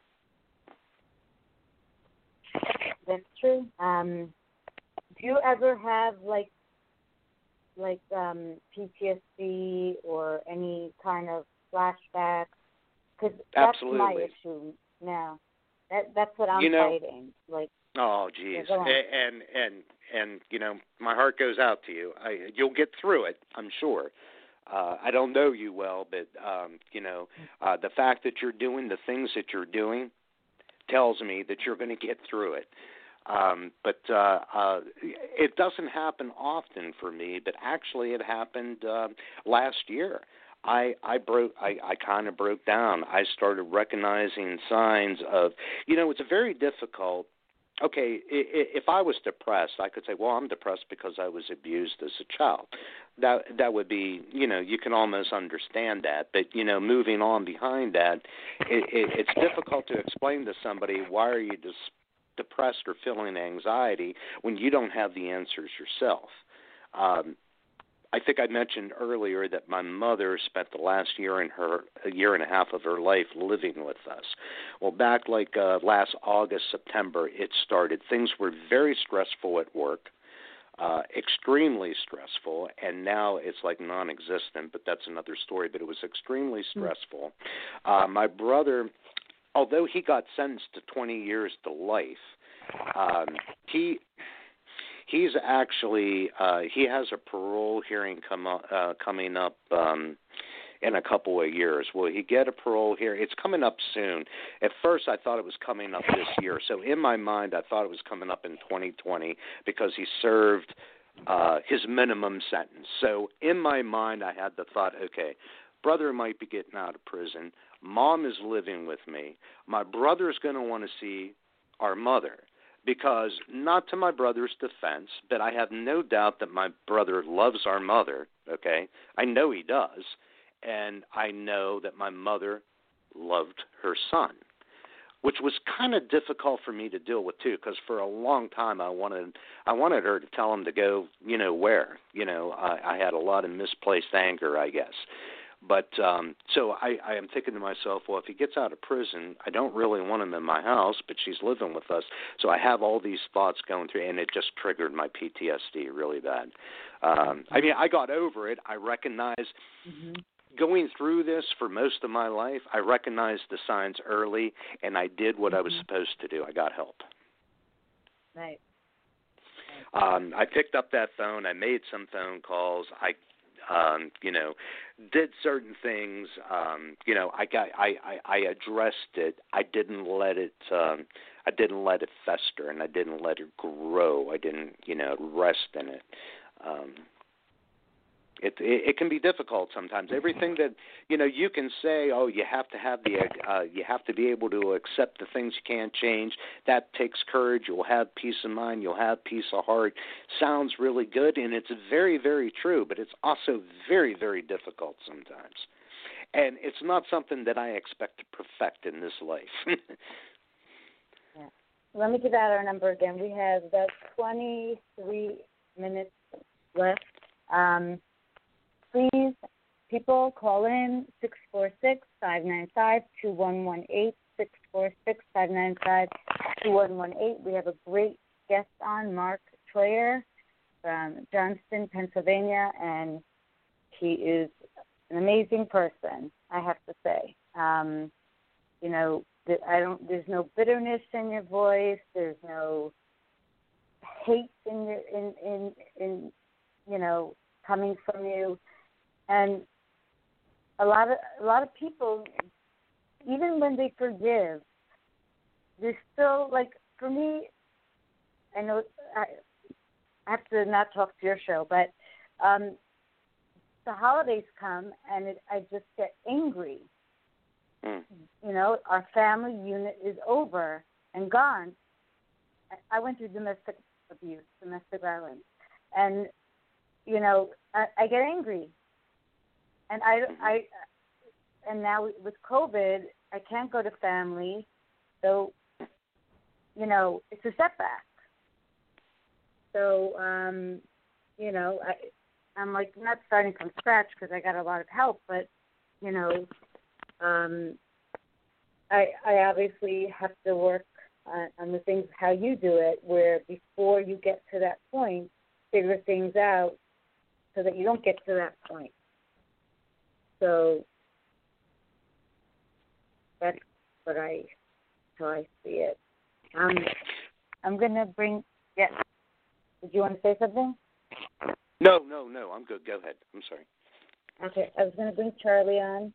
That's true. Do you ever have like PTSD or any kind of flashbacks? Because that's my issue now. That's what I'm fighting. Oh, geez. And my heart goes out to you. You'll get through it, I'm sure. I don't know you well, but the fact that you're doing the things that you're doing tells me that you're going to get through it. But it doesn't happen often for me, but actually it happened last year. I kind of broke down. I started recognizing signs of, it's a very difficult. Okay, if I was depressed, I could say, well, I'm depressed because I was abused as a child. That would be, you can almost understand that. But, moving on behind that, it's difficult to explain to somebody, why are you depressed or feeling anxiety when you don't have the answers yourself. I think I mentioned earlier that my mother spent the last year a year and a half of her life living with us. Well, back last August, September, it started. Things were very stressful at work, extremely stressful, and now it's like non-existent, but that's another story. But it was extremely stressful. My brother, although he got sentenced to 20 years to life, He's actually he has a parole hearing coming up in a couple of years. Will he get a parole hearing? It's coming up soon. At first, I thought it was coming up this year. So in my mind, I thought it was coming up in 2020 because he served his minimum sentence. So in my mind, I had the thought, okay, brother might be getting out of prison. Mom is living with me. My brother's going to want to see our mother. Because, not to my brother's defense, but I have no doubt that my brother loves our mother, okay? I know he does. And I know that my mother loved her son, which was kind of difficult for me to deal with, too, because for a long time I wanted her to tell him to go, where. I had a lot of misplaced anger, I guess. But so I am thinking to myself, well, if he gets out of prison, I don't really want him in my house, but she's living with us. So I have all these thoughts going through, and it just triggered my PTSD really bad. I mean, I got over it. I recognize going through this for most of my life, I recognized the signs early, and I did what I was supposed to do. I got help. Right. I picked up that phone. I made some phone calls. I did certain things. I addressed it. I didn't let it fester, and I didn't let it grow. I didn't, rest in it. It can be difficult sometimes. Everything that you can say, oh, you have to have you have to be able to accept the things you can't change. That takes courage. You'll have peace of mind. You'll have peace of heart. Sounds really good, and it's very, very true. But it's also very, very difficult sometimes, and it's not something that I expect to perfect in this life. Yeah. Let me give out our number again. We have about 23 minutes left. Please, people, call in 646-595-2118, 646-595-2118. We have a great guest on, Mark Troyer from Johnston, Pennsylvania, and he is an amazing person, I have to say. There's no bitterness in your voice. There's no hate in coming from you. And a lot of people, even when they forgive, they're still, like, for me, I know I have to not talk to your show, but the holidays come and I just get angry. Our family unit is over and gone. I went through domestic abuse, domestic violence, and I get angry. And and now with COVID, I can't go to family, so it's a setback. So I'm like not starting from scratch because I got a lot of help, but I obviously have to work on the things how you do it, where before you get to that point, figure things out so that you don't get to that point. So that's how I see it. I'm going to bring, yes. Did you want to say something? No, I'm good. Go ahead. I'm sorry. Okay, I was going to bring Charlie on.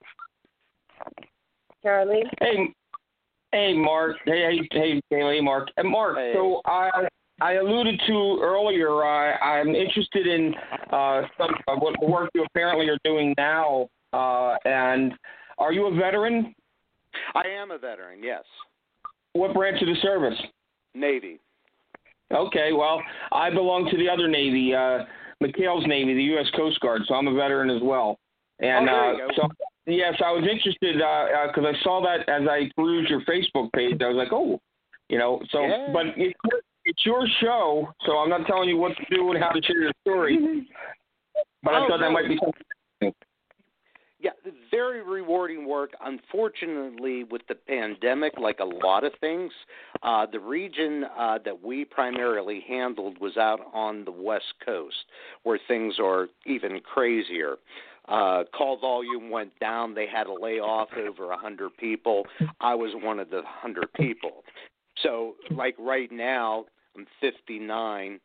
Charlie? Hey, Mark. Hey, Bailey, Mark. And Mark, hey. So I alluded to earlier, I'm interested in some of what work you apparently are doing now. And are you a veteran? I am a veteran, yes. What branch of the service? Navy. Okay, well, I belong to the other Navy, McHale's Navy, the U.S. Coast Guard, so I'm a veteran as well. And there you go. so, yes, I was interested because I saw that as I perused your Facebook page. I was like, so, yeah. But it's your show, so I'm not telling you what to do and how to share your story. But I thought that might be something. Yeah, very rewarding work. Unfortunately, with the pandemic, like a lot of things, the region that we primarily handled was out on the West Coast, where things are even crazier. Call volume went down. They had to lay off over 100 people. I was one of the 100 people. So, like right now, I'm 59,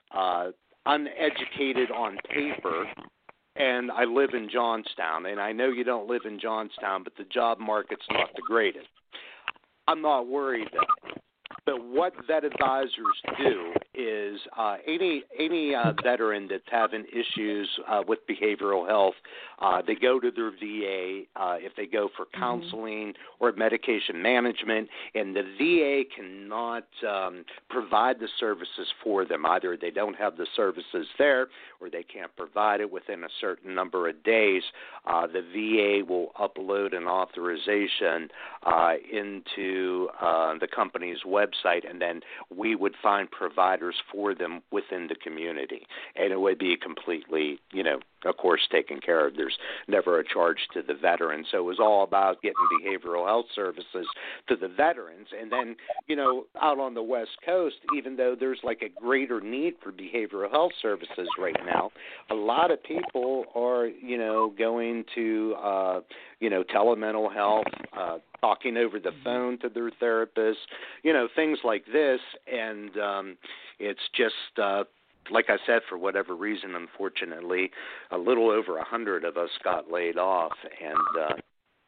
uneducated on paper, and I live in Johnstown. And I know you don't live in Johnstown, but the job market's not the greatest. I'm not worried though. But what vet advisors do is any veteran that's having issues with behavioral health, they go to their VA if they go for counseling or medication management, and the VA cannot provide the services for them. Either they don't have the services there or they can't provide it within a certain number of days. The VA will upload an authorization into the company's website, and then we would find providers for them within the community. And it would be completely, of course, taken care of. There's never a charge to the veteran. So it was all about getting behavioral health services to the veterans. And then, out on the West Coast, even though there's like a greater need for behavioral health services right now, a lot of people are, going to, telemental health, talking over the phone to their therapist, things like this. And it's just, like I said, for whatever reason, unfortunately, a little over 100 of us got laid off. And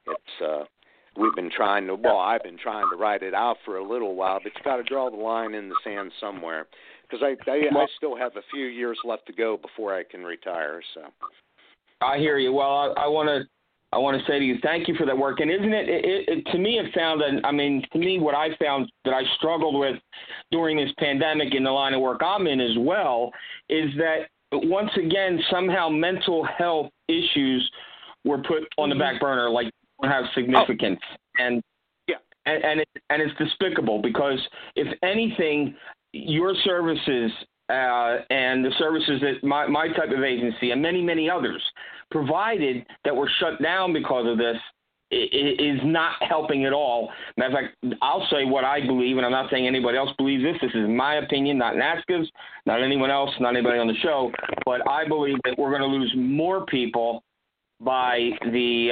we've been trying to, I've been trying to write it out for a little while, but you got to draw the line in the sand somewhere. Because I still have a few years left to go before I can retire. So I hear you. Well, I want to say to you, thank you for that work. And isn't it to me, what I found that I struggled with during this pandemic in the line of work I'm in as well, is that once again, somehow mental health issues were put on the back burner, like don't have significance. And it's despicable, because if anything, your services and the services that my type of agency and many, many others provided that were shut down because of this is not helping at all. Matter of fact, I'll say what I believe, and I'm not saying anybody else believes this. This is my opinion, not NASCA's, not anyone else, not anybody on the show. But I believe that we're going to lose more people by the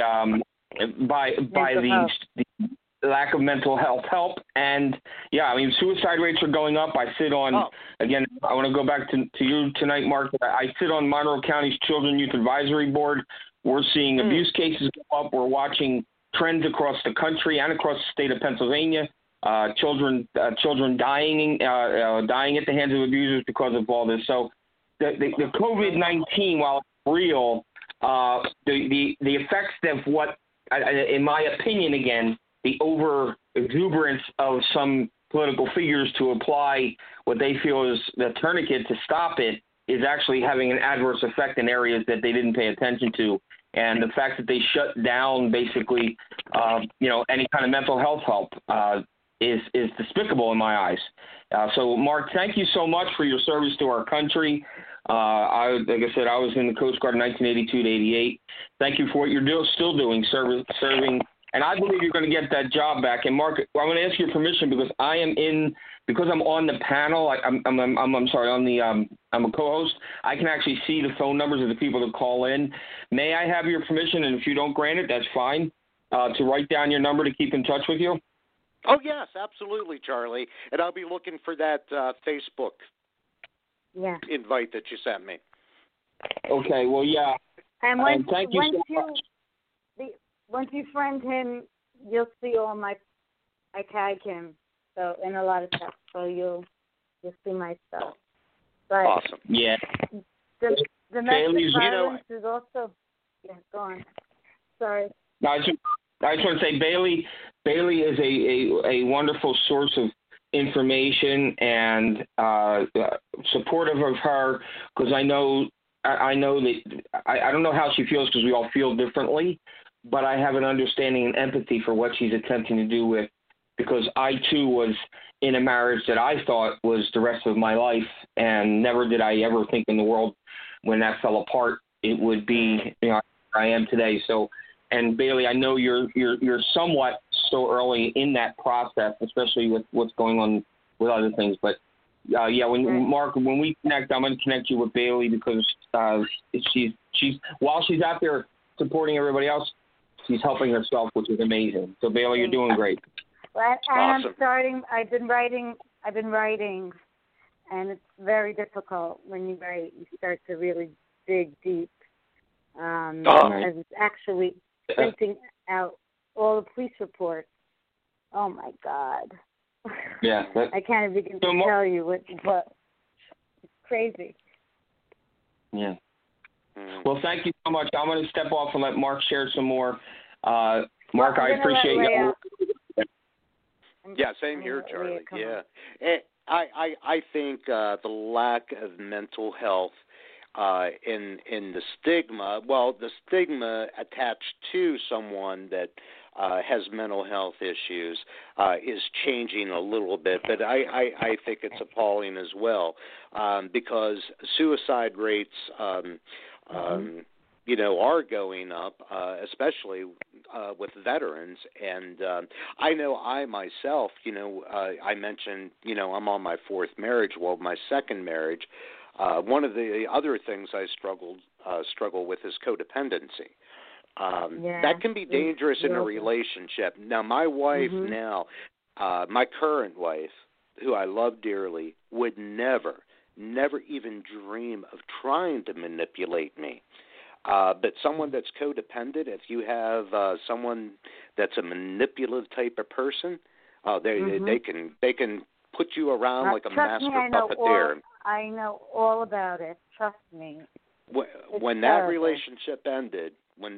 lack of mental health help. And suicide rates are going up. I sit on, again, I want to go back to you tonight, Mark. I sit on Monroe County's Children Youth Advisory Board. We're seeing abuse cases go up. We're watching trends across the country and across the state of Pennsylvania. Children dying at the hands of abusers because of all this. So the COVID-19, while it's real, the effects of what, in my opinion, again, the over exuberance of some political figures to apply what they feel is the tourniquet to stop it is actually having an adverse effect in areas that they didn't pay attention to. And the fact that they shut down basically, any kind of mental health help is despicable in my eyes. So, Mark, thank you so much for your service to our country. Like I said, I was in the Coast Guard 1982 to 88. Thank you for what you're still doing, serving. And I believe you're going to get that job back. And Mark, I'm going to ask your permission because I'm on the panel. I'm a co-host. I can actually see the phone numbers of the people that call in. May I have your permission? And if you don't grant it, that's fine. To write down your number to keep in touch with you. Oh yes, absolutely, Charlie. And I'll be looking for that Facebook invite that you sent me. Okay. Well, yeah. And thank you so much. Once you friend him, you'll see I tag him in a lot of stuff, so you'll see my stuff. But awesome. Yeah. The domestic violence is also go on. Sorry. No, I just want to say Bailey is a wonderful source of information and supportive of her, because I know that I don't know how she feels, because we all feel differently. But I have an understanding and empathy for what she's attempting to do with, because I too was in a marriage that I thought was the rest of my life, and never did I ever think in the world when that fell apart it would be I am today. So, and Bailey, I know you're somewhat so early in that process, especially with what's going on with other things. But Mark, when we connect, I'm going to connect you with Bailey, because she's while she's out there supporting everybody else, she's helping herself, which is amazing. So, Bailey, you're doing great. Well, awesome. I've been writing and it's very difficult when you write. You start to really dig deep. As it's actually printing out all the police reports. Oh my God. Yeah. I can't even begin to tell you what. It's crazy. Yeah. Well, thank you so much. I'm going to step off and let Mark share some more. Mark, I appreciate you. Yeah, same here, Charlie. Yeah. I think the lack of mental health in the stigma, the stigma attached to someone that has mental health issues is changing a little bit, but I think it's appalling as well because suicide rates, are going up, especially with veterans. And I know I myself, I mentioned, I'm on my fourth marriage. Well, my second marriage, one of the other things I struggle with is codependency. That can be dangerous in a relationship. Now, my wife now, my current wife, who I love dearly, would never even dream of trying to manipulate me. But someone that's codependent, if you have someone that's a manipulative type of person, they can put you around like a master puppeteer. I know all about it. Trust me. When that relationship ended,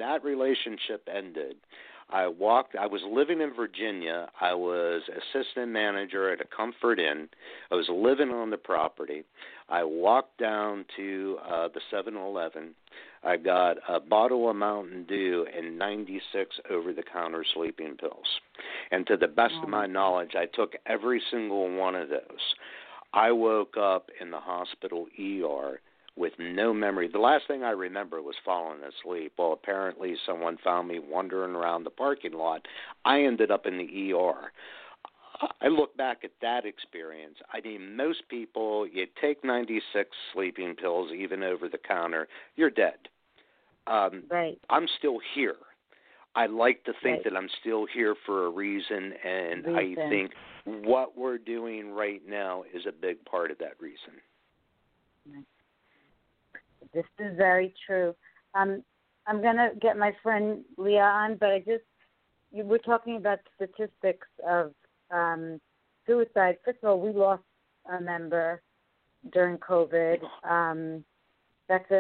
I was living in Virginia. I was assistant manager at a Comfort Inn. I was living on the property. I walked down to the 7-Eleven. I got a bottle of Mountain Dew and 96 over-the-counter sleeping pills. And to the best of my knowledge, I took every single one of those. I woke up in the hospital ER with no memory. The last thing I remember was falling asleep. Well, apparently someone found me wandering around the parking lot. I ended up in the ER. I look back at that experience. I mean, most people, you take 96 sleeping pills, even over the counter, you're dead. Right. I'm still here. I like to think that I'm still here for a reason, and I think what we're doing right now is a big part of that reason. This is very true. I'm going to get my friend Leah on, but we're talking about statistics of suicide. First of all, we lost a member during COVID. That's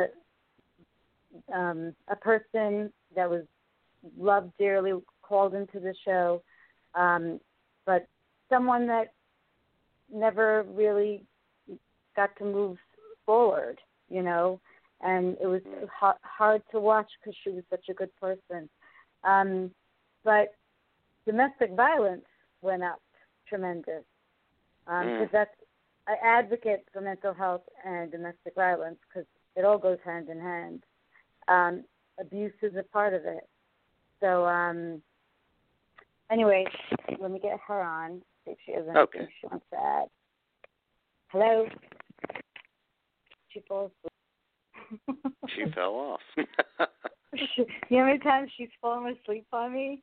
a person that was loved dearly, called into the show, but someone that never really got to move forward, and it was hard to watch because she was such a good person. But domestic violence went up tremendous because I advocate for mental health and domestic violence because it all goes hand in hand. Abuse is a part of it. So anyway, let me get her on, see if she has anything she wants to add. Hello? She falls asleep. She fell off. You know how many times she's fallen asleep on me?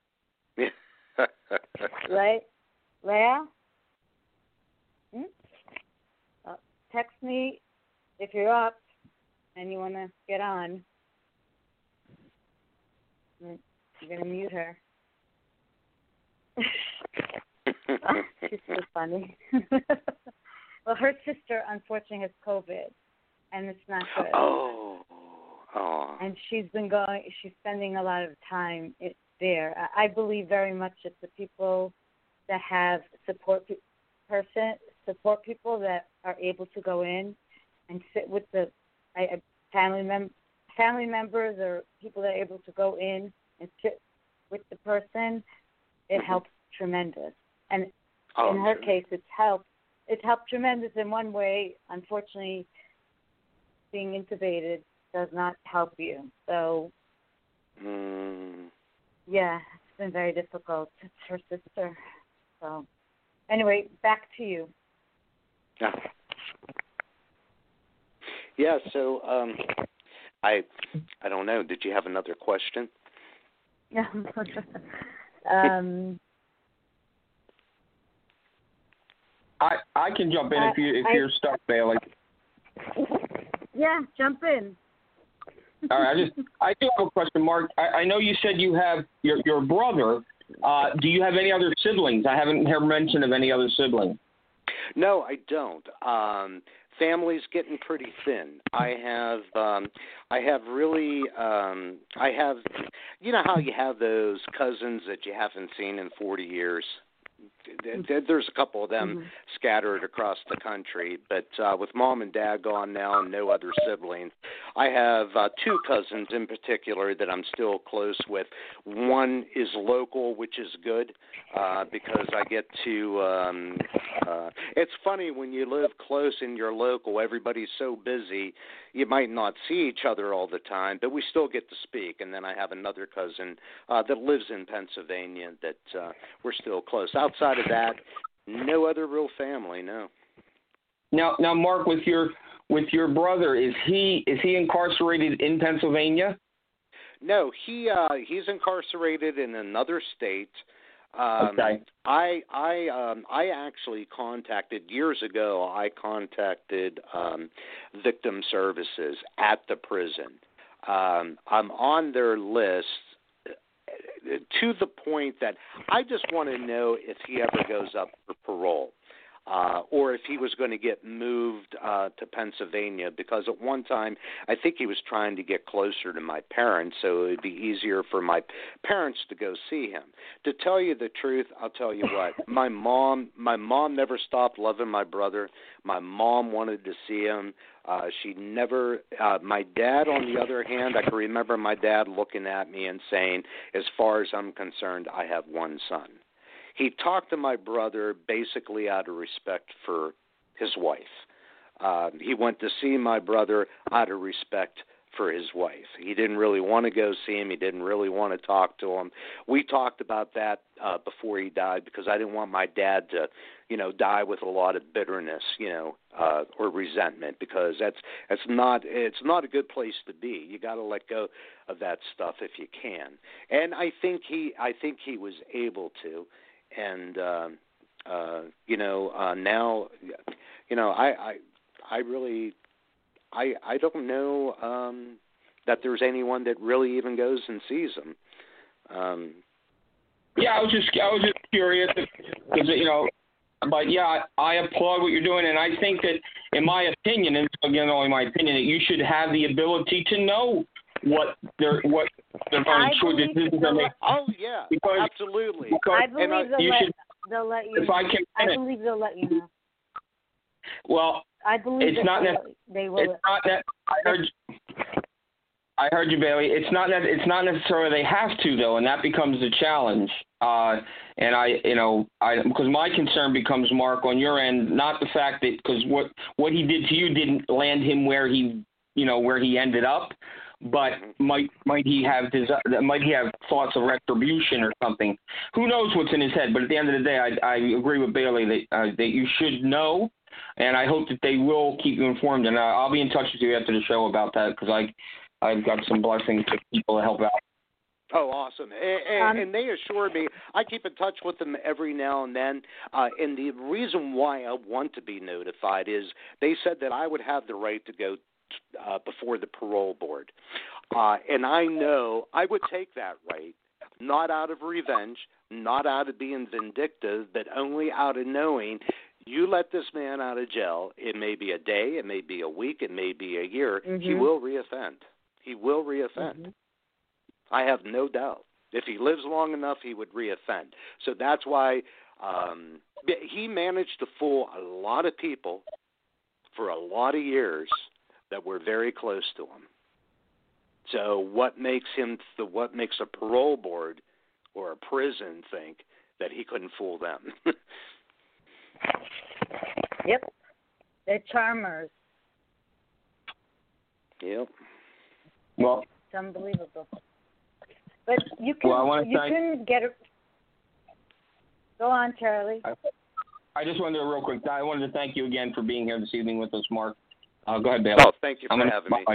Right? Leah? Text me if you're up and you want to get on. I'm going to mute her. She's so funny. Well, her sister, unfortunately, has COVID, and it's not good. Oh. And she's spending a lot of time there. I believe very much that the people that have support people that are able to go in and sit with the family members or people that are able to go in and sit with the person, it helps tremendous. And in her case, it's helped. It helped tremendous in one way. Unfortunately, being intubated does not help you. So, yeah, it's been very difficult. It's her sister. So, anyway, back to you. Yeah. So, I don't know. Did you have another question? I can jump in if you're stuck, Bailey. Yeah, jump in. All right, I do have a question, Mark. I know you said you have your brother. Do you have any other siblings? I haven't heard mention of any other siblings. No, I don't. Family's getting pretty thin. I have you know how you have those cousins that you haven't seen in 40 years? There's a couple of them scattered across the country, but with mom and dad gone now and no other siblings, I have two cousins in particular that I'm still close with. One is local, which is good because I get to it's funny when you live close and you're local, everybody's so busy, you might not see each other all the time, but we still get to speak. And then I have another cousin that lives in Pennsylvania that we're still close. Outside of that, no other real family, no. Now, Mark, with your brother, is he incarcerated in Pennsylvania? No, he's incarcerated in another state. Okay. I actually contacted years ago. I contacted victim services at the prison. I'm on their list to the point that I just want to know if he ever goes up for parole. Or if he was going to get moved to Pennsylvania, because at one time I think he was trying to get closer to my parents, so it would be easier for my parents to go see him. To tell you the truth, I'll tell you what, my mom never stopped loving my brother. My mom wanted to see him. She never, my dad, on the other hand, I can remember my dad looking at me and saying, as far as I'm concerned, I have one son. He talked to my brother basically out of respect for his wife. He went to see my brother out of respect for his wife. He didn't really want to go see him. He didn't really want to talk to him. We talked about that before he died because I didn't want my dad to, die with a lot of bitterness, or resentment, because it's not a good place to be. You got to let go of that stuff if you can. And I think he was able to. And now, I really don't know that there's anyone that really even goes and sees him. Yeah, I was just curious because but yeah, I applaud what you're doing, and I think that, in my opinion, and again only my opinion, that you should have the ability to know what they're going to choose. Oh yeah, absolutely. I believe they'll let you. If I can, I believe they'll let you know. Well, I believe it's not they will. It's not that I heard you, Bailey. It's not necessarily they have to though, and that becomes the challenge. And because my concern becomes, Mark, on your end, not the fact that because what he did to you didn't land him where he ended up. But might he have thoughts of retribution or something? Who knows what's in his head? But at the end of the day, I agree with Bailey that you should know, and I hope that they will keep you informed. And I'll be in touch with you after the show about that because I've got some blessings to people to help out. Oh, awesome. And they assure me, I keep in touch with them every now and then, and the reason why I want to be notified is they said that I would have the right to go before the parole board. And I know I would take that right, not out of revenge, not out of being vindictive, but only out of knowing you let this man out of jail. It may be a day, it may be a week, it may be a year. He will reoffend. He will reoffend. I have no doubt. If he lives long enough, he would reoffend. So that's why he managed to fool a lot of people for a lot of years that were very close to him. So what makes a parole board or a prison think that he couldn't fool them? Yep. They're charmers. Yep. Well, it's unbelievable. But you can get it. Go on, Charlie. I just wanted to real quick. I wanted to thank you again for being here this evening with us, Mark. Go ahead, Bailey. Oh, thank you for having me.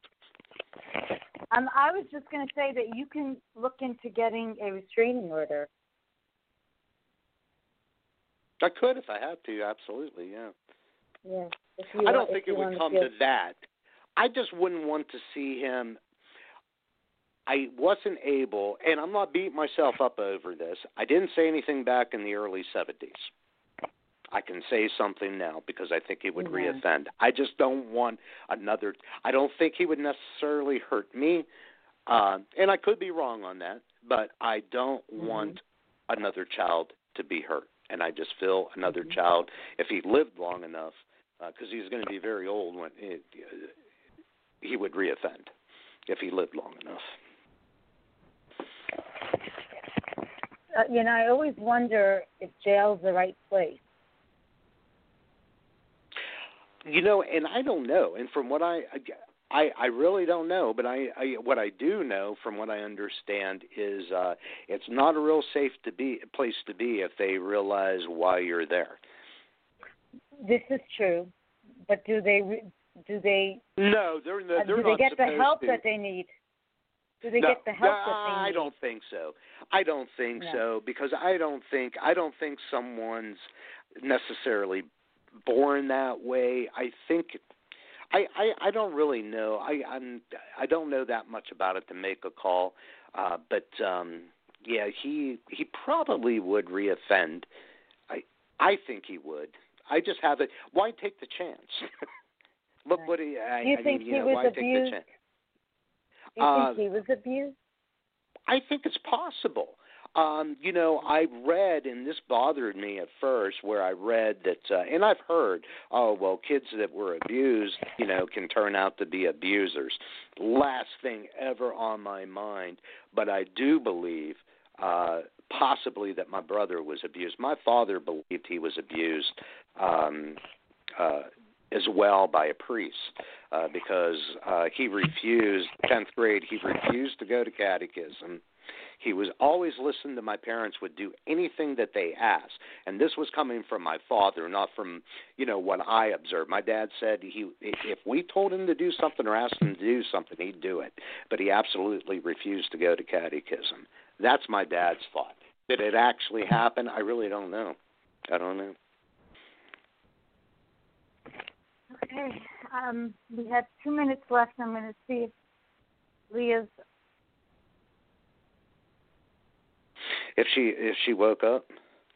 I was just going to say that you can look into getting a restraining order. I could if I had to, absolutely, yeah. Yeah. I don't think it would come to that. I just wouldn't want to see him. I wasn't able, and I'm not beating myself up over this. I didn't say anything back in the early 70s. I can say something now because I think he would reoffend. I just don't want another. I don't think he would necessarily hurt me, and I could be wrong on that, but I don't want another child to be hurt. And I just feel another child, if he lived long enough, because he's going to be very old when he would reoffend if he lived long enough. I always wonder if jail's the right place. And I don't know. And from what I really don't know, but what I do know from what I understand is it's not a real safe place to be if they realize why you're there. This is true, but do they? No, they're not. Do they get the help to. that they need? Do they get the help that they need? I don't think so. I don't think so because I don't think someone's necessarily born that way. I think I don't really know. I don't know that much about it to make a call. But he probably would reoffend. I think he would. I just have it. Why take the chance? Look what he. Do you think he was abused? Do you think he was abused? I think it's possible. I read, and this bothered me at first, where I read that, and I've heard, kids that were abused, can turn out to be abusers. Last thing ever on my mind, but I do believe possibly that my brother was abused. My father believed he was abused as well by a priest because he refused, 10th grade, he refused to go to catechism. He was always listening to my parents, would do anything that they asked. And this was coming from my father, not from, what I observed. My dad said if we told him to do something or asked him to do something, he'd do it. But he absolutely refused to go to catechism. That's my dad's thought. Did it actually happen? I really don't know. I don't know. Okay. We have 2 minutes left. I'm going to see if Leah's... If she woke up?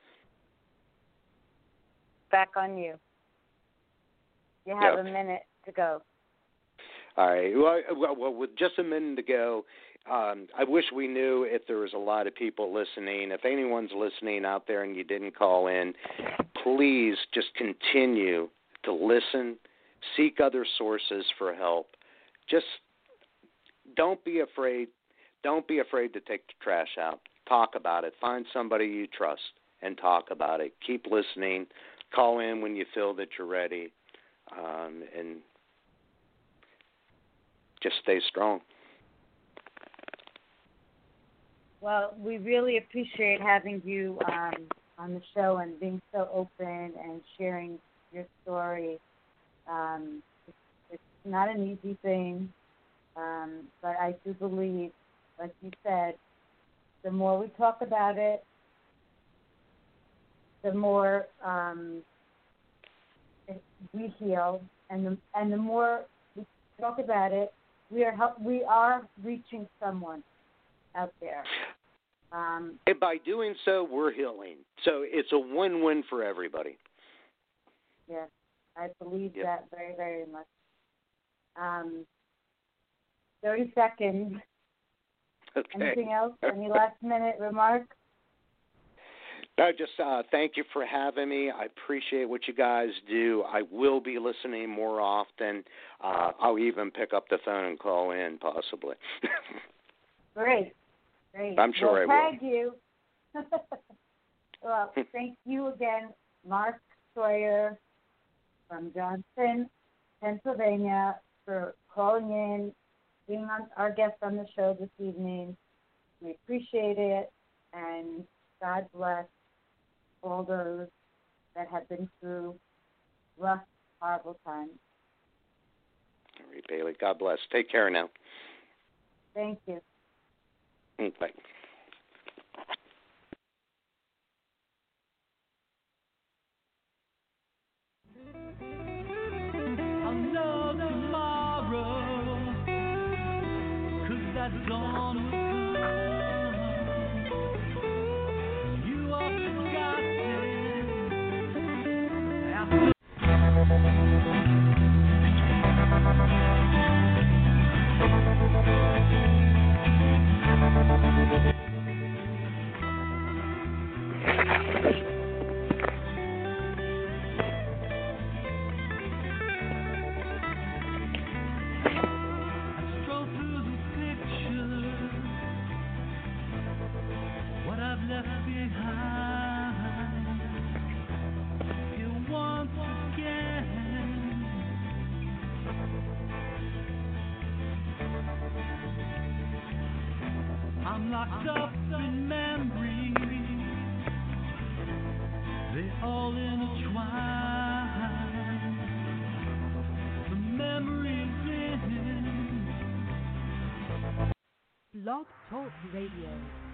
Back on you. You have a minute to go. All right. Well, with just a minute to go, I wish we knew if there was a lot of people listening. If anyone's listening out there and you didn't call in, please just continue to listen, seek other sources for help. Just don't be afraid. Don't be afraid to take the trash out. Talk about it. Find somebody you trust and talk about it. Keep listening. Call in when you feel that you're ready, and just stay strong. Well, we really appreciate having you on the show and being so open and sharing your story. It's not an easy thing, but I do believe, like you said, the more we talk about it, the more we heal, and the more we talk about it, we are reaching someone out there. And by doing so, we're healing. So it's a win-win for everybody. Yes, I believe that very, very much. 30 seconds. Okay. Anything else? Any last-minute remarks? No, just thank you for having me. I appreciate what you guys do. I will be listening more often. I'll even pick up the phone and call in, possibly. Great. I'm sure we'll I will. Tag you. Well, thank you again, Mark Sawyer from Johnston, Pennsylvania, for calling in, being our guest on the show this evening. We appreciate it, and God bless all those that have been through rough, horrible times. All right, Bailey. God bless. Take care now. Thank you. Bye. I'm locked up in memories. They all intertwine. The memories in Blog Talk Radio.